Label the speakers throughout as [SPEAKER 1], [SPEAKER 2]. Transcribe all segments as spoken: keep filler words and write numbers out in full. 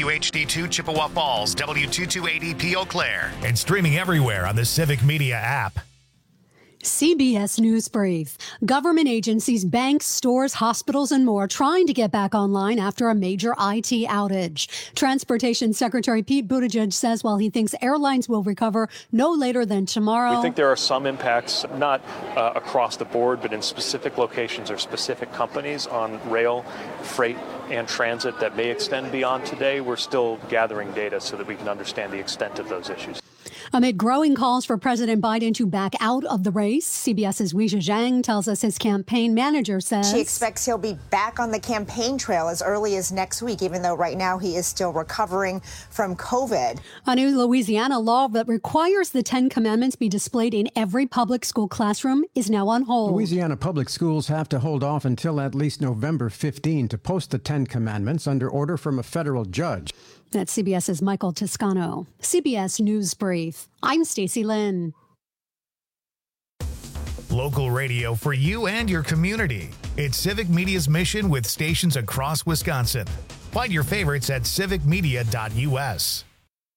[SPEAKER 1] W H D two Chippewa Falls, W two two eight zero P Eau Claire, and streaming everywhere on the Civic Media app.
[SPEAKER 2] C B S News Brief. Government agencies, banks, stores, hospitals, and more trying to get back online after a major I T outage. Transportation Secretary Pete Buttigieg says while he thinks airlines will recover no later than tomorrow.
[SPEAKER 3] We think there are some impacts, not uh, across the board, but in specific locations or specific companies on rail, freight, and transit that may extend beyond today. We're still gathering data so that we can understand the extent of those issues.
[SPEAKER 2] Amid growing calls for President Biden to back out of the race, CBS's Weijia Zhang tells us his campaign manager says
[SPEAKER 4] she expects he'll be back on the campaign trail as early as next week, even though right now he is still recovering from COVID.
[SPEAKER 2] A new Louisiana law that requires the Ten Commandments be displayed in every public school classroom is now on hold.
[SPEAKER 5] Louisiana public schools have to hold off until at least November fifteenth to post the Ten Commandments under order from a federal judge.
[SPEAKER 2] That's CBS's Michael Toscano. C B S News Brief. I'm Stacey Lynn.
[SPEAKER 1] Local radio for you and your community. It's Civic Media's mission with stations across Wisconsin. Find your favorites at civic media dot U S.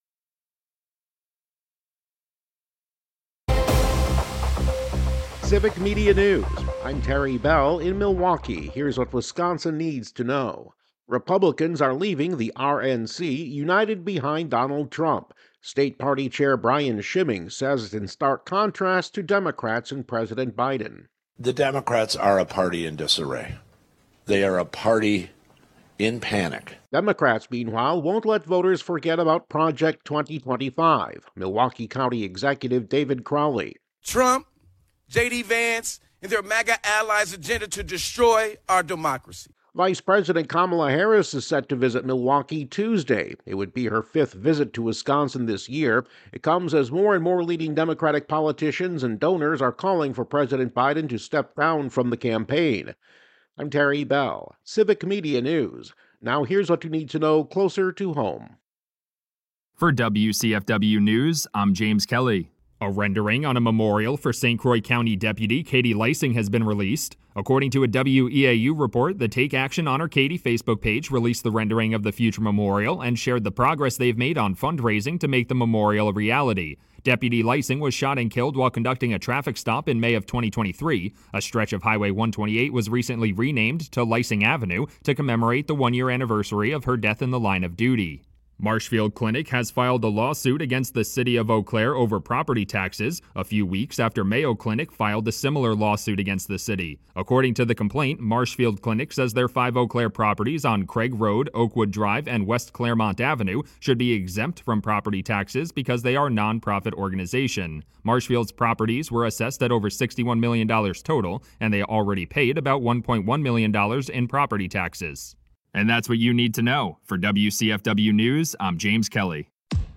[SPEAKER 6] Civic Media News. I'm Terry Bell in Milwaukee. Here's what Wisconsin needs to know. Republicans are leaving the R N C united behind Donald Trump. State Party Chair Brian Schimming says it's in stark contrast to Democrats and President Biden.
[SPEAKER 7] The Democrats are a party in disarray. They are a party in panic.
[SPEAKER 6] Democrats, meanwhile, won't let voters forget about Project twenty twenty-five. Milwaukee County Executive David Crowley.
[SPEAKER 8] Trump, J D. Vance, and their MAGA allies' agenda to destroy our democracy.
[SPEAKER 6] Vice President Kamala Harris is set to visit Milwaukee Tuesday. It would be her fifth visit to Wisconsin this year. It comes as more and more leading Democratic politicians and donors are calling for President Biden to step down from the campaign. I'm Terry Bell, Civic Media News. Now here's what you need to know closer to home.
[SPEAKER 9] For W C F W News, I'm James Kelly. A rendering on a memorial for Saint Croix County Deputy Katie Leising has been released. According to a W E A U report, the Take Action Honor Katie Facebook page released the rendering of the future memorial and shared the progress they've made on fundraising to make the memorial a reality. Deputy Leising was shot and killed while conducting a traffic stop in May of twenty twenty-three. A stretch of Highway one twenty-eight was recently renamed to Leising Avenue to commemorate the one-year anniversary of her death in the line of duty. Marshfield Clinic has filed a lawsuit against the city of Eau Claire over property taxes, a few weeks after Mayo Clinic filed a similar lawsuit against the city. According to the complaint, Marshfield Clinic says their five Eau Claire properties on Craig Road, Oakwood Drive, and West Claremont Avenue should be exempt from property taxes because they are a nonprofit organization. Marshfield's properties were assessed at over sixty-one million dollars total, and they already paid about one point one million dollars in property taxes. And that's what you need to know. For W C F W News, I'm James Kelly.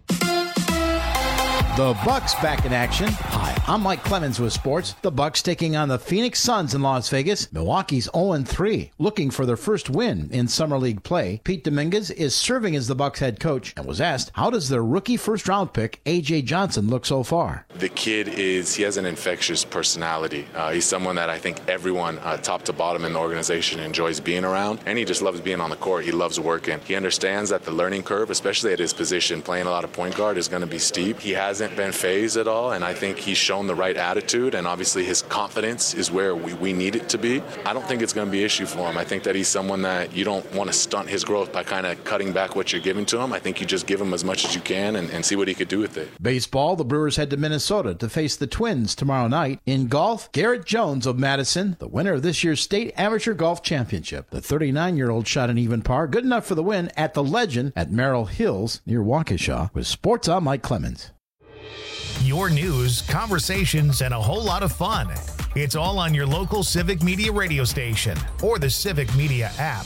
[SPEAKER 10] The Bucks back in action. Hi, I'm Mike Clemens with sports. The Bucks taking on the Phoenix Suns in Las Vegas. Milwaukee's oh and three, looking for their first win in Summer League play. Pete Dominguez is serving as the Bucks head coach and was asked, how does their rookie first-round pick, A J Johnson, look so far?
[SPEAKER 11] The kid is, he has an infectious personality. Uh, he's someone that I think everyone, uh, top to bottom in the organization, enjoys being around, and he just loves being on the court. He loves working. He understands that the learning curve, especially at his position, playing a lot of point guard, is going to be steep. He hasn't been phased at all, and I think he's shown the right attitude, and obviously his confidence is where we, we need it to be. I don't think it's going to be an issue for him. I think that he's someone that you don't want to stunt his growth by kind of cutting back what you're giving to him. I think you just give him as much as you can and, and see what he could do with it.
[SPEAKER 10] Baseball, the Brewers head to Minnesota to face the Twins tomorrow night. In golf, Garrett Jones of Madison, the winner of this year's State Amateur Golf Championship. The thirty-nine-year-old shot an even par, good enough for the win at the Legend at Merrill Hills near Waukesha. With Sports, I'm Mike Clemens.
[SPEAKER 1] Your news, conversations, and a whole lot of fun. It's all on your local Civic Media radio station or the Civic Media app.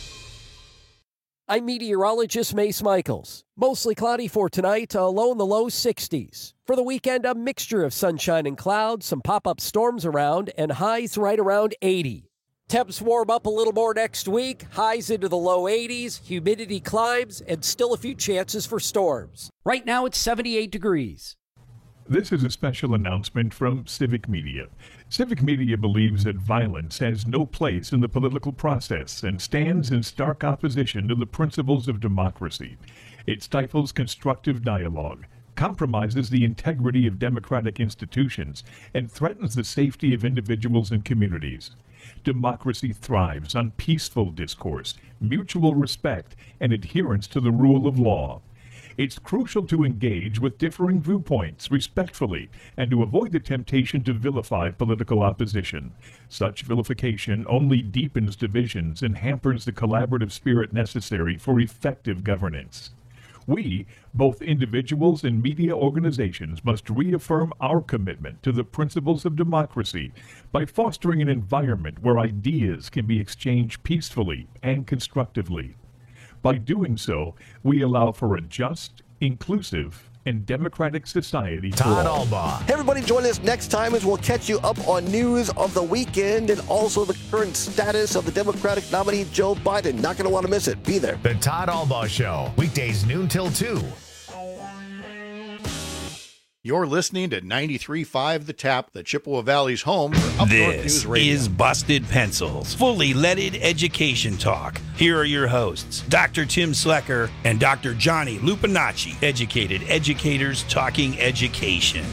[SPEAKER 12] I'm meteorologist Mace Michaels. Mostly cloudy for tonight, a low in the low sixties. For the weekend, a mixture of sunshine and clouds, some pop-up storms around, and highs right around eighty. Temps warm up a little more next week, highs into the low eighties, humidity climbs, and still a few chances for storms. Right now it's seventy-eight degrees.
[SPEAKER 13] This is a special announcement from Civic Media. Civic Media believes that violence has no place in the political process and stands in stark opposition to the principles of democracy. It stifles constructive dialogue, compromises the integrity of democratic institutions, and threatens the safety of individuals and communities. Democracy thrives on peaceful discourse, mutual respect, and adherence to the rule of law. It's crucial to engage with differing viewpoints respectfully and to avoid the temptation to vilify political opposition. Such vilification only deepens divisions and hampers the collaborative spirit necessary for effective governance. We, both individuals and media organizations, must reaffirm our commitment to the principles of democracy by fostering an environment where ideas can be exchanged peacefully and constructively. By doing so, we allow for a just, inclusive, and democratic society.
[SPEAKER 14] Todd Albaugh. Hey everybody, join us next time as we'll catch you up on news of the weekend and also the current status of the Democratic nominee Joe Biden. Not going to want to miss it. Be there.
[SPEAKER 1] The Todd Albaugh Show, weekdays noon till two.
[SPEAKER 15] You're listening to ninety-three point five The Tap, the Chippewa Valley's home for Up North News
[SPEAKER 16] This
[SPEAKER 15] Radio.
[SPEAKER 16] is Busted Pencils, fully leaded education talk. Here are your hosts, Doctor Tim Slecker and Doctor Johnny Lupinacci, educated educators talking education.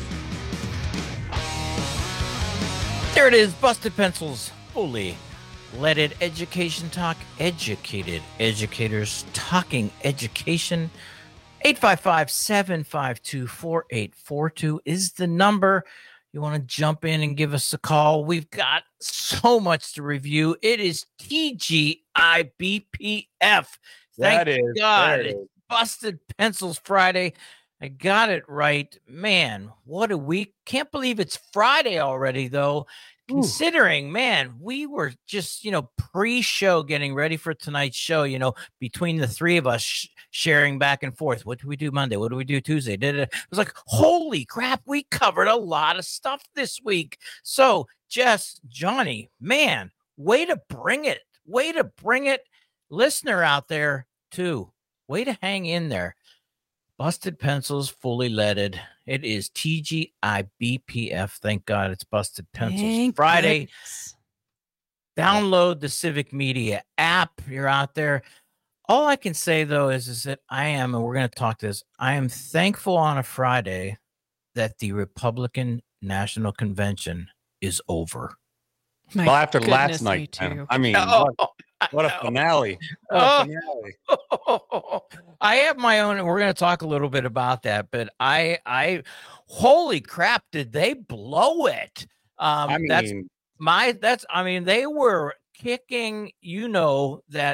[SPEAKER 17] There it is, Busted Pencils, fully leaded education talk, educated educators talking education. eight five five, seven five two, four eight four two is the number. You want to jump in and give us a call. We've got so much to review. It is T G I B P F. Thank
[SPEAKER 18] That is,
[SPEAKER 17] God.
[SPEAKER 18] that is.
[SPEAKER 17] It's Busted Pencils Friday. I got it right. Man, what a week. Can't believe it's Friday already, though. Considering, man, we were just, you know, pre-show getting ready for tonight's show, you know, between the three of us sh- sharing back and forth. What do we do Monday? What do we do Tuesday? Did it? It was like, holy crap, we covered a lot of stuff this week. So, Jess, Johnny, man, way to bring it. Way to bring it. Listener out there, too. Way to hang in there. Busted Pencils, fully leaded. It is T G I B P F. Thank God it's Busted Pencils
[SPEAKER 19] Thank
[SPEAKER 17] Friday.
[SPEAKER 19] goodness.
[SPEAKER 17] Download the Civic Media app. You're out there. All I can say, though, is, is that I am, and we're going to talk this, I am thankful on a Friday that the Republican National Convention is over.
[SPEAKER 19] My
[SPEAKER 18] well, after
[SPEAKER 19] goodness,
[SPEAKER 18] last
[SPEAKER 19] me
[SPEAKER 18] night,
[SPEAKER 19] too.
[SPEAKER 18] man, I mean,
[SPEAKER 17] Oh,
[SPEAKER 18] what, what a finale. What
[SPEAKER 17] Oh.
[SPEAKER 18] a finale.
[SPEAKER 17] I have my own, and we're going to talk a little bit about that. But I, I, holy crap, did they blow it? Um,
[SPEAKER 18] I
[SPEAKER 17] that's
[SPEAKER 18] mean-
[SPEAKER 17] my, that's, I mean, they were kicking, you know, that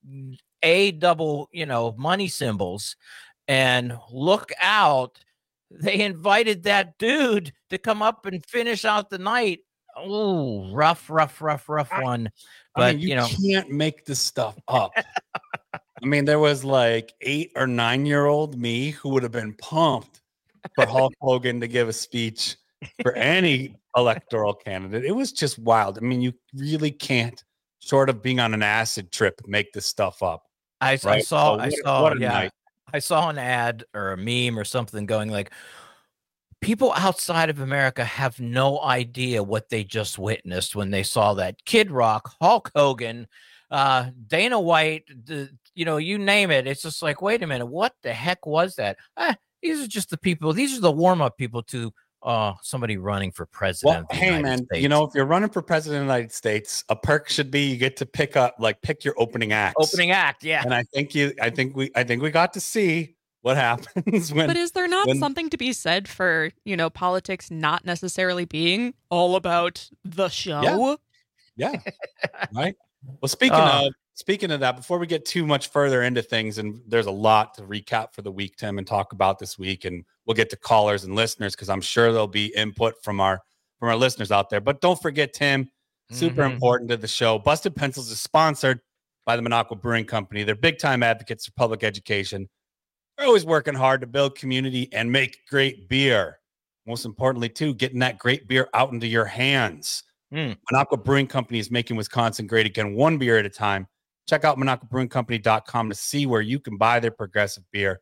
[SPEAKER 17] a double, you know, money symbols, and look out, they invited that dude to come up and finish out the night. Oh, rough, rough, rough, rough one. But
[SPEAKER 18] I mean, you,
[SPEAKER 17] you know,
[SPEAKER 18] can't make this stuff up. I mean, there was like eight or nine year old me who would have been pumped for Hulk Hogan to give a speech for any electoral candidate. It was just wild. I mean, you really can't, short of being on an acid trip, make this stuff up.
[SPEAKER 17] I, I
[SPEAKER 18] right?
[SPEAKER 17] saw,
[SPEAKER 18] So
[SPEAKER 17] I
[SPEAKER 18] what a-
[SPEAKER 17] saw,
[SPEAKER 18] what a
[SPEAKER 17] yeah,
[SPEAKER 18] night.
[SPEAKER 17] I saw an ad or a meme or something going like, people outside of America have no idea what they just witnessed when they saw that Kid Rock, Hulk Hogan, uh, Dana White, the, you know, you name it. It's just like, wait a minute, what the heck was that? Eh, these are just the people. These are the warm-up people to uh, somebody running for president.
[SPEAKER 18] Well,
[SPEAKER 17] of the
[SPEAKER 18] hey,
[SPEAKER 17] United
[SPEAKER 18] man,
[SPEAKER 17] States.
[SPEAKER 18] you know, if you're running for president of the United States, a perk should be you get to pick up, like, pick your opening act.
[SPEAKER 17] Opening act, yeah.
[SPEAKER 18] And I think you, I think we, I think we got to see what happens when.
[SPEAKER 19] But is there not
[SPEAKER 18] when-
[SPEAKER 19] something to be said for, you know, politics not necessarily being all about the show?
[SPEAKER 18] Yeah. Right. Well, speaking
[SPEAKER 19] Uh.
[SPEAKER 18] of speaking of that, before we get too much further into things, and there's a lot to recap for the week, Tim, and talk about this week, and we'll get to callers and listeners because I'm sure there'll be input from our from our listeners out there. But don't forget, Tim, super
[SPEAKER 17] Mhm.
[SPEAKER 18] important to the show. Busted Pencils is sponsored by the Minocqua Brewing Company. They're big time advocates for public education. They're always working hard to build community and make great beer. Most importantly, too, getting that great beer out into your hands.
[SPEAKER 17] Mm.
[SPEAKER 18] Minocqua Brewing Company is making Wisconsin great again, one beer at a time. Check out Minocqua Brewing Company dot com to see where you can buy their progressive beer.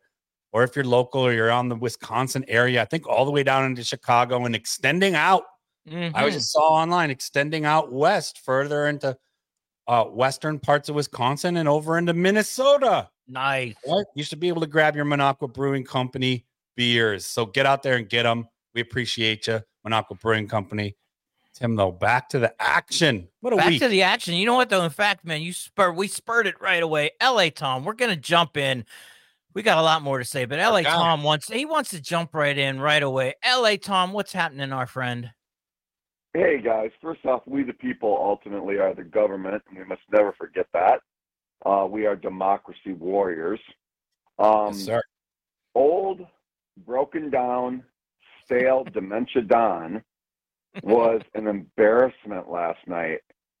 [SPEAKER 18] or if you're local or you're on the Wisconsin area, I think all the way down into Chicago and extending out.
[SPEAKER 17] Mm-hmm.
[SPEAKER 18] I just saw online extending out west, further into uh, western parts of Wisconsin and over into Minnesota.
[SPEAKER 17] Nice.
[SPEAKER 18] Right? You should be able to grab your Minocqua Brewing Company beers. So get out there and get them. We appreciate you, Minocqua Brewing Company. Tim, though, back to the action. What a
[SPEAKER 17] back
[SPEAKER 18] week.
[SPEAKER 17] to the action. You know what, though? In fact, man, you spur we spurred it right away. L A Tom, we're gonna jump in. We got a lot more to say, but L A Tom wants he wants to jump right in right away. L A Tom, what's happening, our friend?
[SPEAKER 20] Hey, guys. First off, we the people ultimately are the government, and we must never forget that. Uh, we are democracy warriors. Um,
[SPEAKER 18] yes, sir.
[SPEAKER 20] Old, broken down, stale Dementia Don was an embarrassment last night.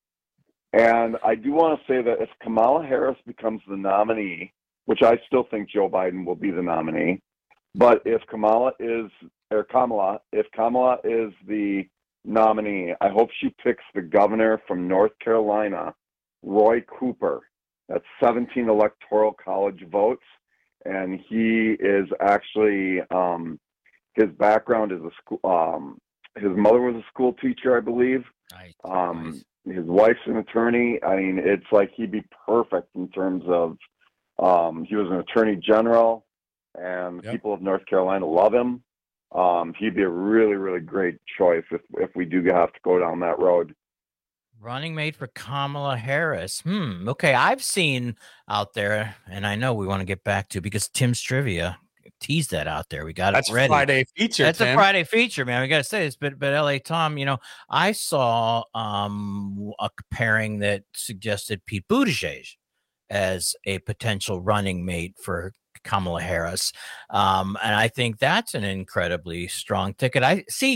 [SPEAKER 20] And I do want to say that if Kamala Harris becomes the nominee, which I still think Joe Biden will be the nominee, but if Kamala is, or Kamala, if Kamala is the nominee, I hope she picks the governor from North Carolina, Roy Cooper. That's seventeen electoral college votes. And he is actually, um, his background is a school, um, his mother was a school teacher, I believe.
[SPEAKER 17] Nice.
[SPEAKER 20] Um, nice. His wife's an attorney. I mean, it's like he'd be perfect in terms of, um, he was an attorney general, and yep. people of North Carolina love him. Um, he'd be a really, really great choice if if we do have to go down that road.
[SPEAKER 17] Running mate for Kamala Harris. Hmm. Okay, I've seen out there, and I know we want to get back to because Tim's trivia teased that out there. We got
[SPEAKER 18] That's
[SPEAKER 17] it ready.
[SPEAKER 18] That's a Friday feature.
[SPEAKER 17] That's
[SPEAKER 18] Tim.
[SPEAKER 17] a Friday feature, man. We got to say this, but but L A Tom, you know, I saw um a pairing that suggested Pete Buttigieg as a potential running mate for Kamala Harris. Um, and I think that's an incredibly strong ticket. I see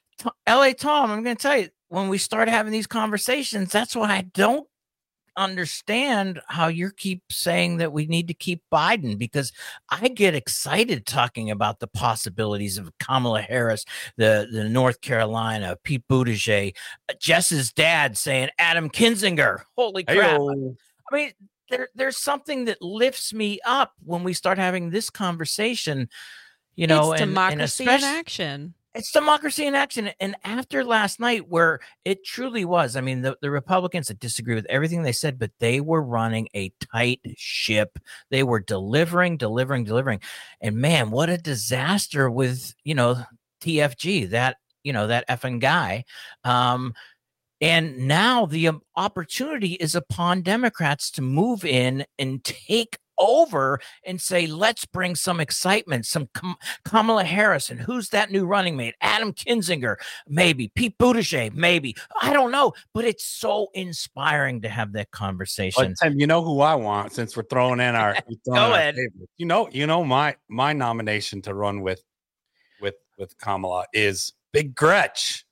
[SPEAKER 17] L A Tom, I'm going to tell you, when we start having these conversations, that's why I don't understand how you keep saying that we need to keep Biden, because I get excited talking about the possibilities of Kamala Harris, the, the North Carolina, Pete Buttigieg, Jess's dad saying Adam Kinzinger. Holy crap. Hey-o. I mean, There, there's something that lifts me up when we start having this conversation, you know,
[SPEAKER 19] it's
[SPEAKER 17] and,
[SPEAKER 19] democracy
[SPEAKER 17] and
[SPEAKER 19] in action.
[SPEAKER 17] It's democracy in action. And after last night, where it truly was, I mean, the, the Republicans that disagree with everything they said, but they were running a tight ship. They were delivering, delivering, delivering. And man, what a disaster with, you know, T F G, that, you know, that effing guy. Um, And now the opportunity is upon Democrats to move in and take over and say, let's bring some excitement, some Kam- Kamala Harris. And who's that new running mate? Adam Kinzinger, maybe. Pete Buttigieg, maybe. I don't know. But it's so inspiring to have that conversation.
[SPEAKER 18] But Tim, you know who I want, since we're throwing in our, throwing
[SPEAKER 17] Go
[SPEAKER 18] our
[SPEAKER 17] ahead.
[SPEAKER 18] favorite. You know, you know my my nomination to run with with with Kamala is Big Gretch.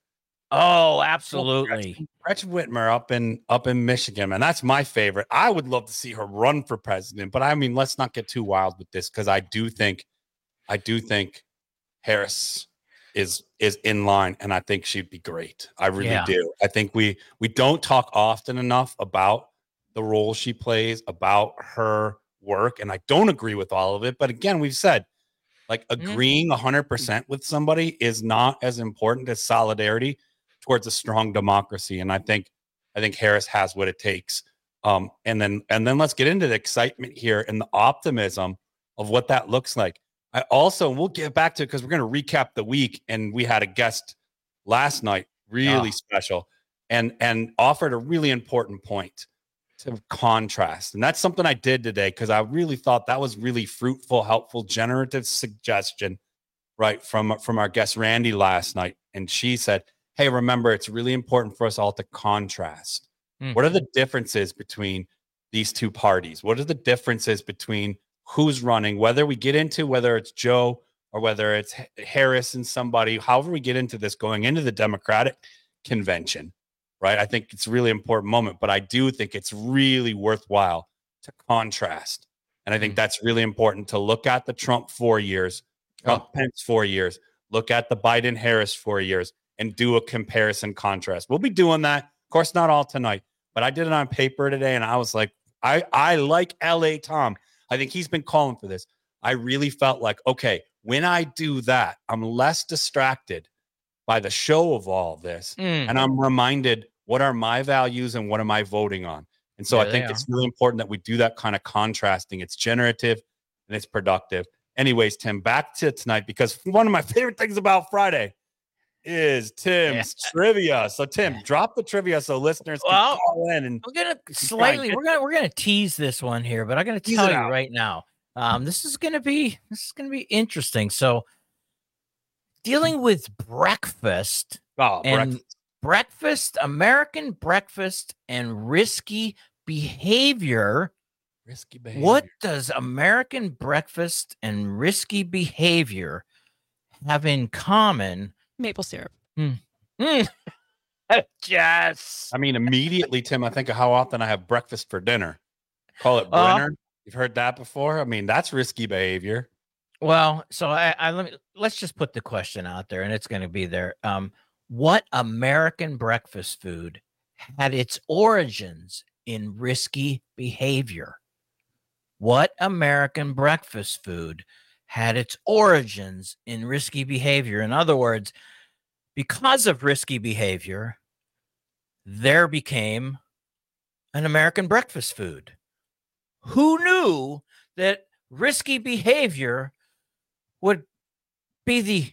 [SPEAKER 17] Oh, absolutely.
[SPEAKER 18] Gretchen Whitmer up in up in Michigan, and that's my favorite. I would love to see her run for president, but I mean, let's not get too wild with this, because I do think, I do think Harris is is in line, and I think she'd be great. I really
[SPEAKER 17] Yeah.
[SPEAKER 18] do. I think we we don't talk often enough about the role she plays, about her work, and I don't agree with all of it. But again, we've said, like, agreeing one hundred percent with somebody is not as important as solidarity towards a strong democracy. And I think, I think Harris has what it takes. Um, and then, and then let's get into the excitement here and the optimism of what that looks like. I also, we'll get back to it because we're going to recap the week, and we had a guest last night, really oh. special, and, and offered a really important point to contrast. And that's something I did today, because I really thought that was really fruitful, helpful, generative suggestion, right, from, from our guest Randy last night. And she said, hey, remember, it's really important for us all to contrast. Mm. What are the differences between these two parties? What are the differences between who's running, whether we get into whether it's Joe or whether it's Harris and somebody, however we get into this going into the Democratic convention, right? I think it's a really important moment, but I do think it's really worthwhile to contrast. And I think mm. that's really important to look at the Trump four years, Trump oh. Pence four years, look at the Biden Harris four years, and do a comparison contrast. We'll be doing that. Of course, not all tonight, but I did it on paper today, and I was like, I, I like L A Tom. I think he's been calling for this. I really felt like, okay, when I do that, I'm less distracted by the show of all this.
[SPEAKER 17] Mm.
[SPEAKER 18] And I'm reminded, what are my values and what am I voting on? And so
[SPEAKER 17] Yeah,
[SPEAKER 18] I think
[SPEAKER 17] they
[SPEAKER 18] it's really important that we do that kind of contrasting. It's generative and it's productive. Anyways, Tim, back to tonight, because one of my favorite things about Friday is Tim's yeah. trivia. So Tim, drop the trivia so listeners can
[SPEAKER 17] well,
[SPEAKER 18] call in. And
[SPEAKER 17] we're gonna slightly we're gonna we're gonna tease this one here, but I'm gonna tell you out. right now. Um, this is gonna be this is gonna be interesting. So dealing with breakfast
[SPEAKER 18] oh,
[SPEAKER 17] and
[SPEAKER 18] breakfast.
[SPEAKER 17] breakfast, American breakfast and risky behavior.
[SPEAKER 18] Risky behavior.
[SPEAKER 17] What does American breakfast and risky behavior have in common?
[SPEAKER 19] Maple syrup.
[SPEAKER 17] Mm. Mm. Yes.
[SPEAKER 18] I mean, immediately, Tim, I think of how often I have breakfast for dinner. Call it
[SPEAKER 17] Uh,
[SPEAKER 18] Brenner. You've heard that before? I mean, that's risky behavior.
[SPEAKER 17] Well, so I, I let me let's just put the question out there, and it's going to be there. Um, what American breakfast food had its origins in risky behavior? What American breakfast food had its origins in risky behavior? In other words, because of risky behavior, there became an American breakfast food. Who knew that risky behavior would be the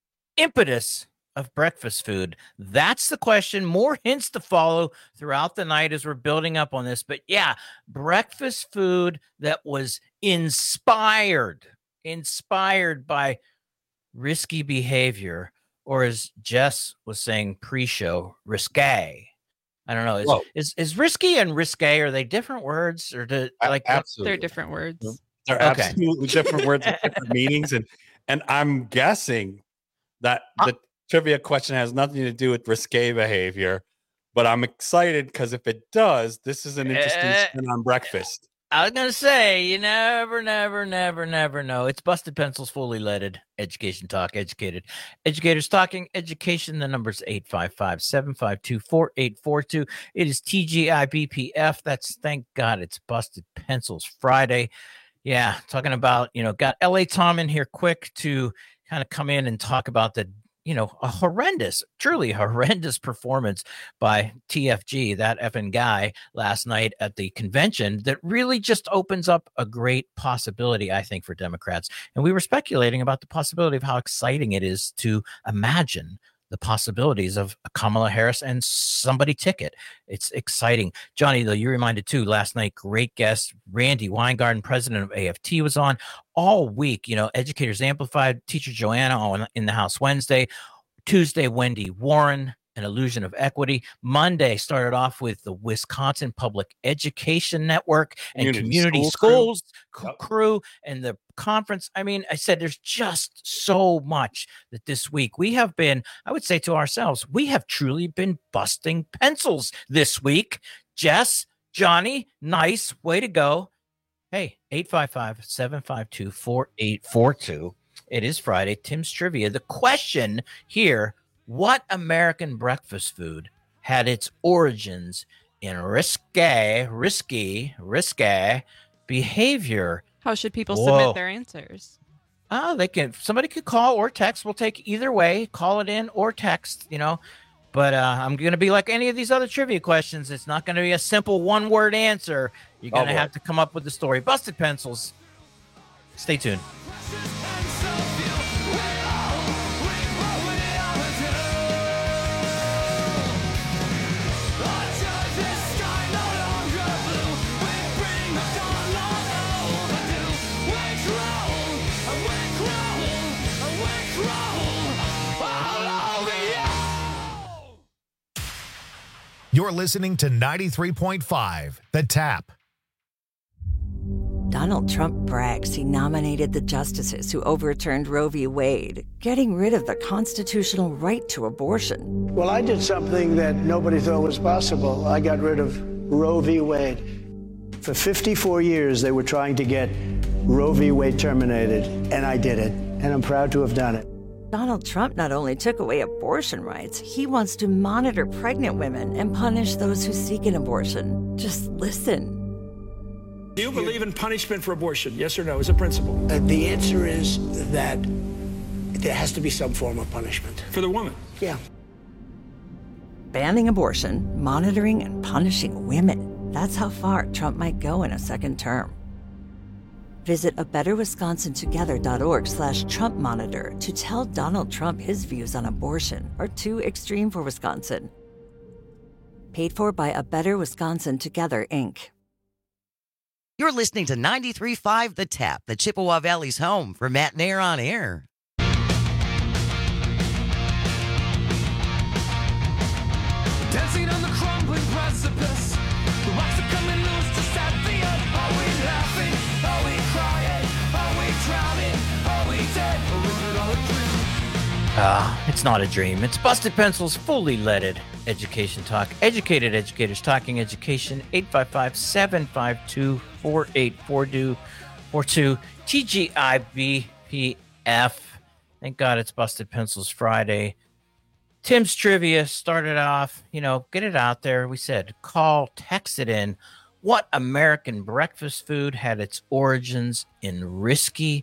[SPEAKER 17] impetus of breakfast food? That's the question. More hints to follow throughout the night as we're building up on this. But yeah, breakfast food that was inspired, inspired by risky behavior, or as Jess was saying pre-show, risque. I don't know. Is, is is risky and risque, are they different words, or do like
[SPEAKER 18] absolutely
[SPEAKER 19] They're different words.
[SPEAKER 18] They're
[SPEAKER 17] Okay.
[SPEAKER 18] absolutely different words with different meanings. And and I'm guessing that the trivia question has nothing to do with risque behavior, but I'm excited because if it does, this is an interesting
[SPEAKER 17] Uh,
[SPEAKER 18] spin on breakfast.
[SPEAKER 17] I was gonna say, you never, never, never, never know. It's Busted Pencils, fully leaded education talk, educated educators talking education. The number's eight five five, seven five two, four eight four two. It is T G I B P F. That's, thank God, it's Busted Pencils Friday. Yeah, talking about, you know, got L A Tom in here quick to kind of come in and talk about the, you know, a horrendous, truly horrendous performance by T F G, that effing guy, last night at the convention that really just opens up a great possibility, I think, for Democrats. And we were speculating about the possibility of how exciting it is to imagine the possibilities of a Kamala Harris and somebody ticket. It's exciting. Johnny, though, you reminded too, last night, great guest, Randy Weingarten, president of A F T, was on all week. You know, Educators Amplified, teacher Joanna on In the House Wednesday, Tuesday, Wendy Warren, An Illusion of Equity. Monday started off with the Wisconsin Public Education Network and
[SPEAKER 18] Community
[SPEAKER 17] Community
[SPEAKER 18] School
[SPEAKER 17] Schools crew, crew and the conference. I mean, I said there's just so much that this week we have been, I would say to ourselves, we have truly been busting pencils this week. Jess, Johnny, nice, way to go. Hey, eight five five, seven five two, four eight four two. It is Friday, Tim's Trivia. The question here, what American breakfast food had its origins in risque, risky, risque behavior?
[SPEAKER 19] How should people
[SPEAKER 17] Whoa.
[SPEAKER 19] submit their answers?
[SPEAKER 17] Oh, they can. Somebody could call or text. We'll take either way. Call it in or text, you know. But uh, I'm going to be like any of these other trivia questions. It's not going to be a simple one-word answer. You're going to
[SPEAKER 18] Oh, boy.
[SPEAKER 17] have to come up with the story. Busted Pencils. Stay tuned.
[SPEAKER 1] You're listening to ninety-three point five The Tap.
[SPEAKER 21] Donald Trump brags he nominated the justices who overturned Roe v. Wade, getting rid of the constitutional right to abortion.
[SPEAKER 22] Well, I did something that nobody thought was possible. I got rid of Roe v. Wade. For fifty-four years, they were trying to get Roe v. Wade terminated, and I did it, and I'm proud to have done it.
[SPEAKER 21] Donald Trump not only took away abortion rights, he wants to monitor pregnant women and punish those who seek an abortion. Just listen.
[SPEAKER 3] Do you believe in punishment for abortion? Yes or no, as a principle?
[SPEAKER 22] Uh, the answer is that there has to be some form of punishment.
[SPEAKER 3] For the woman?
[SPEAKER 22] Yeah.
[SPEAKER 21] Banning abortion, monitoring, and punishing women. That's how far Trump might go in a second term. Visit a better wisconsin together dot org slash Trump monitor to tell Donald Trump his views on abortion are too extreme for Wisconsin. Paid for by A Better Wisconsin Together, Incorporated.
[SPEAKER 4] You're listening to ninety-three point five The Tap, the Chippewa Valley's home for Matt Nair on Air.
[SPEAKER 23] Dancing on the crumbling precipice, the rocks are coming loose to set the earth. Are we laughing? Are we crying? Are we drowning? Are we dead? Or is it all a dream?
[SPEAKER 17] Ah, it's not a dream. It's Busted Pencil's fully leaded education talk. Educated educators talking education. eight five five, seven five two, four eight four two. T G I B P F. Thank God it's Busted Pencils Friday. Tim's trivia started off, you know, get it out there. We said, call, text it in. What American breakfast food had its origins in risky,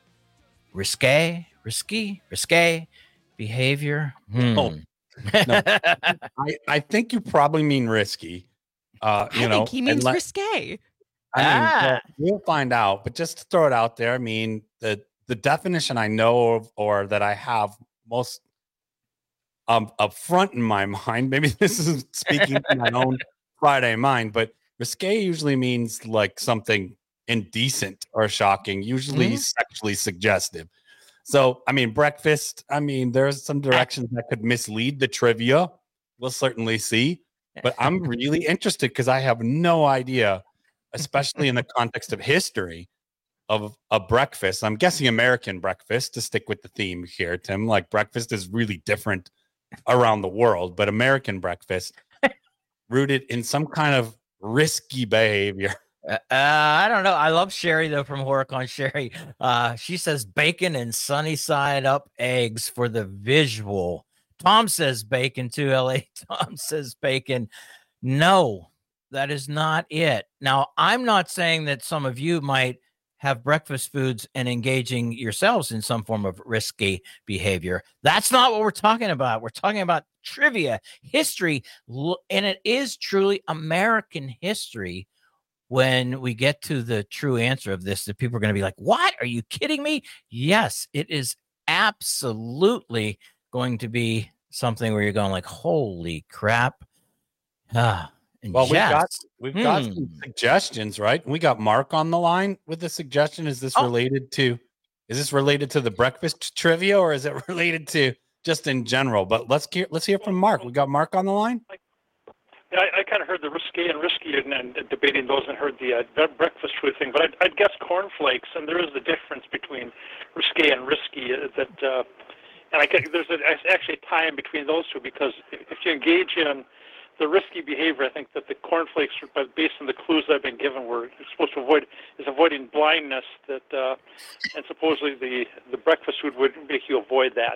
[SPEAKER 17] risque, risky, risque behavior? Hmm.
[SPEAKER 18] Oh, no. I, I think you probably mean risky. Uh, you
[SPEAKER 19] I
[SPEAKER 18] know,
[SPEAKER 19] think he means
[SPEAKER 18] let,
[SPEAKER 19] risque.
[SPEAKER 18] I mean,
[SPEAKER 17] Ah.
[SPEAKER 18] well, we'll find out. But just to throw it out there, I mean, the the definition I know of or that I have most um up front in my mind, maybe this is speaking to my own Friday mind, but risque usually means like something indecent or shocking, usually
[SPEAKER 17] Mm-hmm.
[SPEAKER 18] sexually suggestive. So, I mean, breakfast, I mean, there's some directions that could mislead the trivia. We'll certainly see. But I'm really interested because I have no idea, especially in the context of history of a breakfast. I'm guessing American breakfast, to stick with the theme here, Tim. Like, breakfast is really different around the world, but American breakfast rooted in some kind of risky behavior.
[SPEAKER 17] Uh, I don't know. I love Sherry, though, from Horicon Sherry. Uh, she says bacon and sunny side up eggs for the visual. Tom says bacon, too, L A. Tom says bacon. No, that is not it. Now, I'm not saying that some of you might have breakfast foods and engaging yourselves in some form of risky behavior. That's not what we're talking about. We're talking about trivia, history, and it is truly American history. When we get to the true answer of this, that people are going to be like, what? Are you kidding me? Yes, it is absolutely going to be something where you're going like, holy crap. Ah, and
[SPEAKER 18] Well, we've
[SPEAKER 17] yes.
[SPEAKER 18] got we've got
[SPEAKER 17] Hmm.
[SPEAKER 18] some suggestions, right? We got Mark on the line with the suggestion. Is this
[SPEAKER 17] Oh.
[SPEAKER 18] related to is this related to the breakfast trivia or is it related to just in general? But let's hear let's hear from Mark. We got Mark on the line.
[SPEAKER 24] Yeah, I, I kind of heard the risque and risky and, and debating those and heard the uh, bre- breakfast food thing, but I'd, I'd guess cornflakes, and there is a difference between risque and risky. Uh, that uh, and I can, there's a, actually a tie in between those two because if, if you engage in the risky behavior, I think that the cornflakes, based on the clues I've been given, were supposed to avoid is avoiding blindness. That uh, and supposedly the the breakfast food would make you avoid that.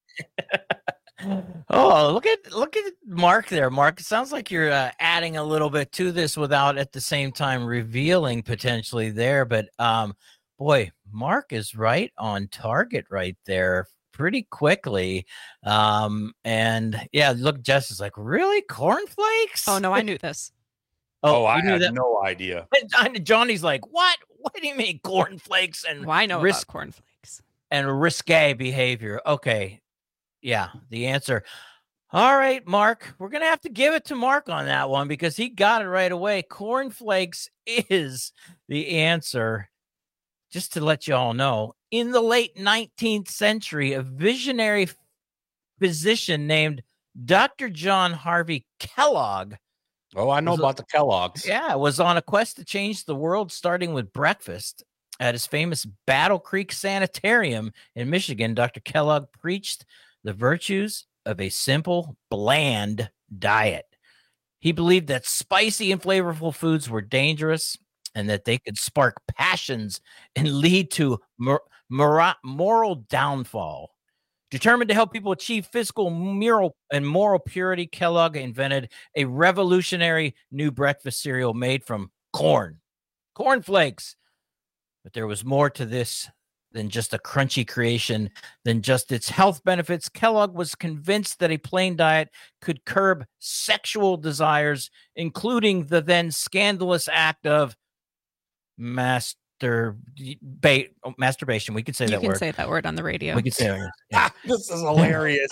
[SPEAKER 17] Oh, look at look at Mark there. Mark, it sounds like you're uh, adding a little bit to this without at the same time revealing potentially there. But um, boy, Mark is right on target right there pretty quickly. Um, and yeah, look, Jess is like, really? Cornflakes?
[SPEAKER 19] Oh, no, I knew this.
[SPEAKER 18] Oh, I
[SPEAKER 17] you knew
[SPEAKER 18] had
[SPEAKER 17] that?
[SPEAKER 18] no idea.
[SPEAKER 17] And Johnny's like, what? What do you mean cornflakes and
[SPEAKER 19] Well, I know
[SPEAKER 17] risk
[SPEAKER 19] about cornflakes.
[SPEAKER 17] and risque behavior? Okay. Yeah, the answer. All right, Mark. We're going to have to give it to Mark on that one because he got it right away. Cornflakes is the answer. Just to let you all know, in the late nineteenth century, a visionary physician named Doctor John Harvey Kellogg.
[SPEAKER 18] Oh, I know about the Kellogg's.
[SPEAKER 17] Yeah, was on a quest to change the world, starting with breakfast. At his famous Battle Creek Sanitarium in Michigan, Doctor Kellogg preached the virtues of a simple, bland diet. He believed that spicy and flavorful foods were dangerous and that they could spark passions and lead to mor- mor- moral downfall. Determined to help people achieve physical, moral, and moral purity, Kellogg invented a revolutionary new breakfast cereal made from corn. cornflakes. But there was more to this than just a crunchy creation, than just its health benefits. Kellogg was convinced that a plain diet could curb sexual desires, including the then scandalous act of master ba- oh, masturbation. We could say
[SPEAKER 19] you
[SPEAKER 17] that
[SPEAKER 19] can
[SPEAKER 17] word.
[SPEAKER 19] say that word on the radio.
[SPEAKER 17] We could say that. Yeah.
[SPEAKER 14] This is hilarious.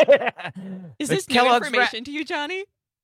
[SPEAKER 19] Is
[SPEAKER 17] But
[SPEAKER 19] this new
[SPEAKER 17] Kellogg's
[SPEAKER 19] information to you, Johnny?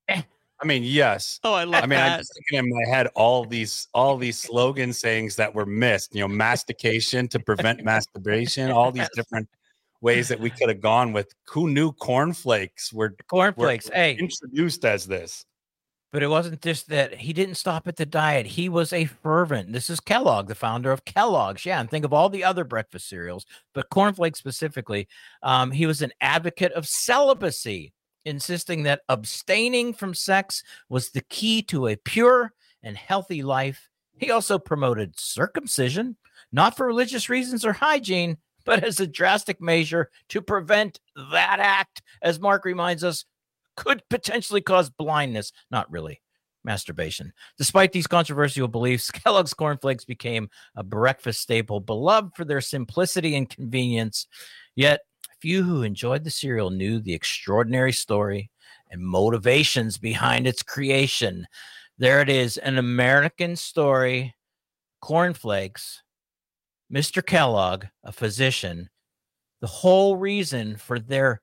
[SPEAKER 18] I mean, yes.
[SPEAKER 19] Oh, I love
[SPEAKER 18] I mean,
[SPEAKER 19] that.
[SPEAKER 18] I'm just thinking in my head all these all these slogan sayings that were missed. You know, mastication to prevent masturbation. All these different ways that we could have gone with. Who knew cornflakes were
[SPEAKER 17] cornflakes?
[SPEAKER 18] were
[SPEAKER 17] Hey,
[SPEAKER 18] introduced as this.
[SPEAKER 17] But it wasn't just that he didn't stop at the diet. He was a fervent. This is Kellogg, the founder of Kellogg's. Yeah, and think of all the other breakfast cereals, but cornflakes specifically. Um, he was an advocate of celibacy, insisting that abstaining from sex was the key to a pure and healthy life. He also promoted circumcision, not for religious reasons or hygiene, but as a drastic measure to prevent that act, as Mark reminds us, could potentially cause blindness. Not really. Masturbation. Despite these controversial beliefs, Kellogg's cornflakes became a breakfast staple, beloved for their simplicity and convenience. Yet, few who enjoyed the cereal knew the extraordinary story and motivations behind its creation. There it is, an American story. Cornflakes. Mister Kellogg, a physician, the whole reason for their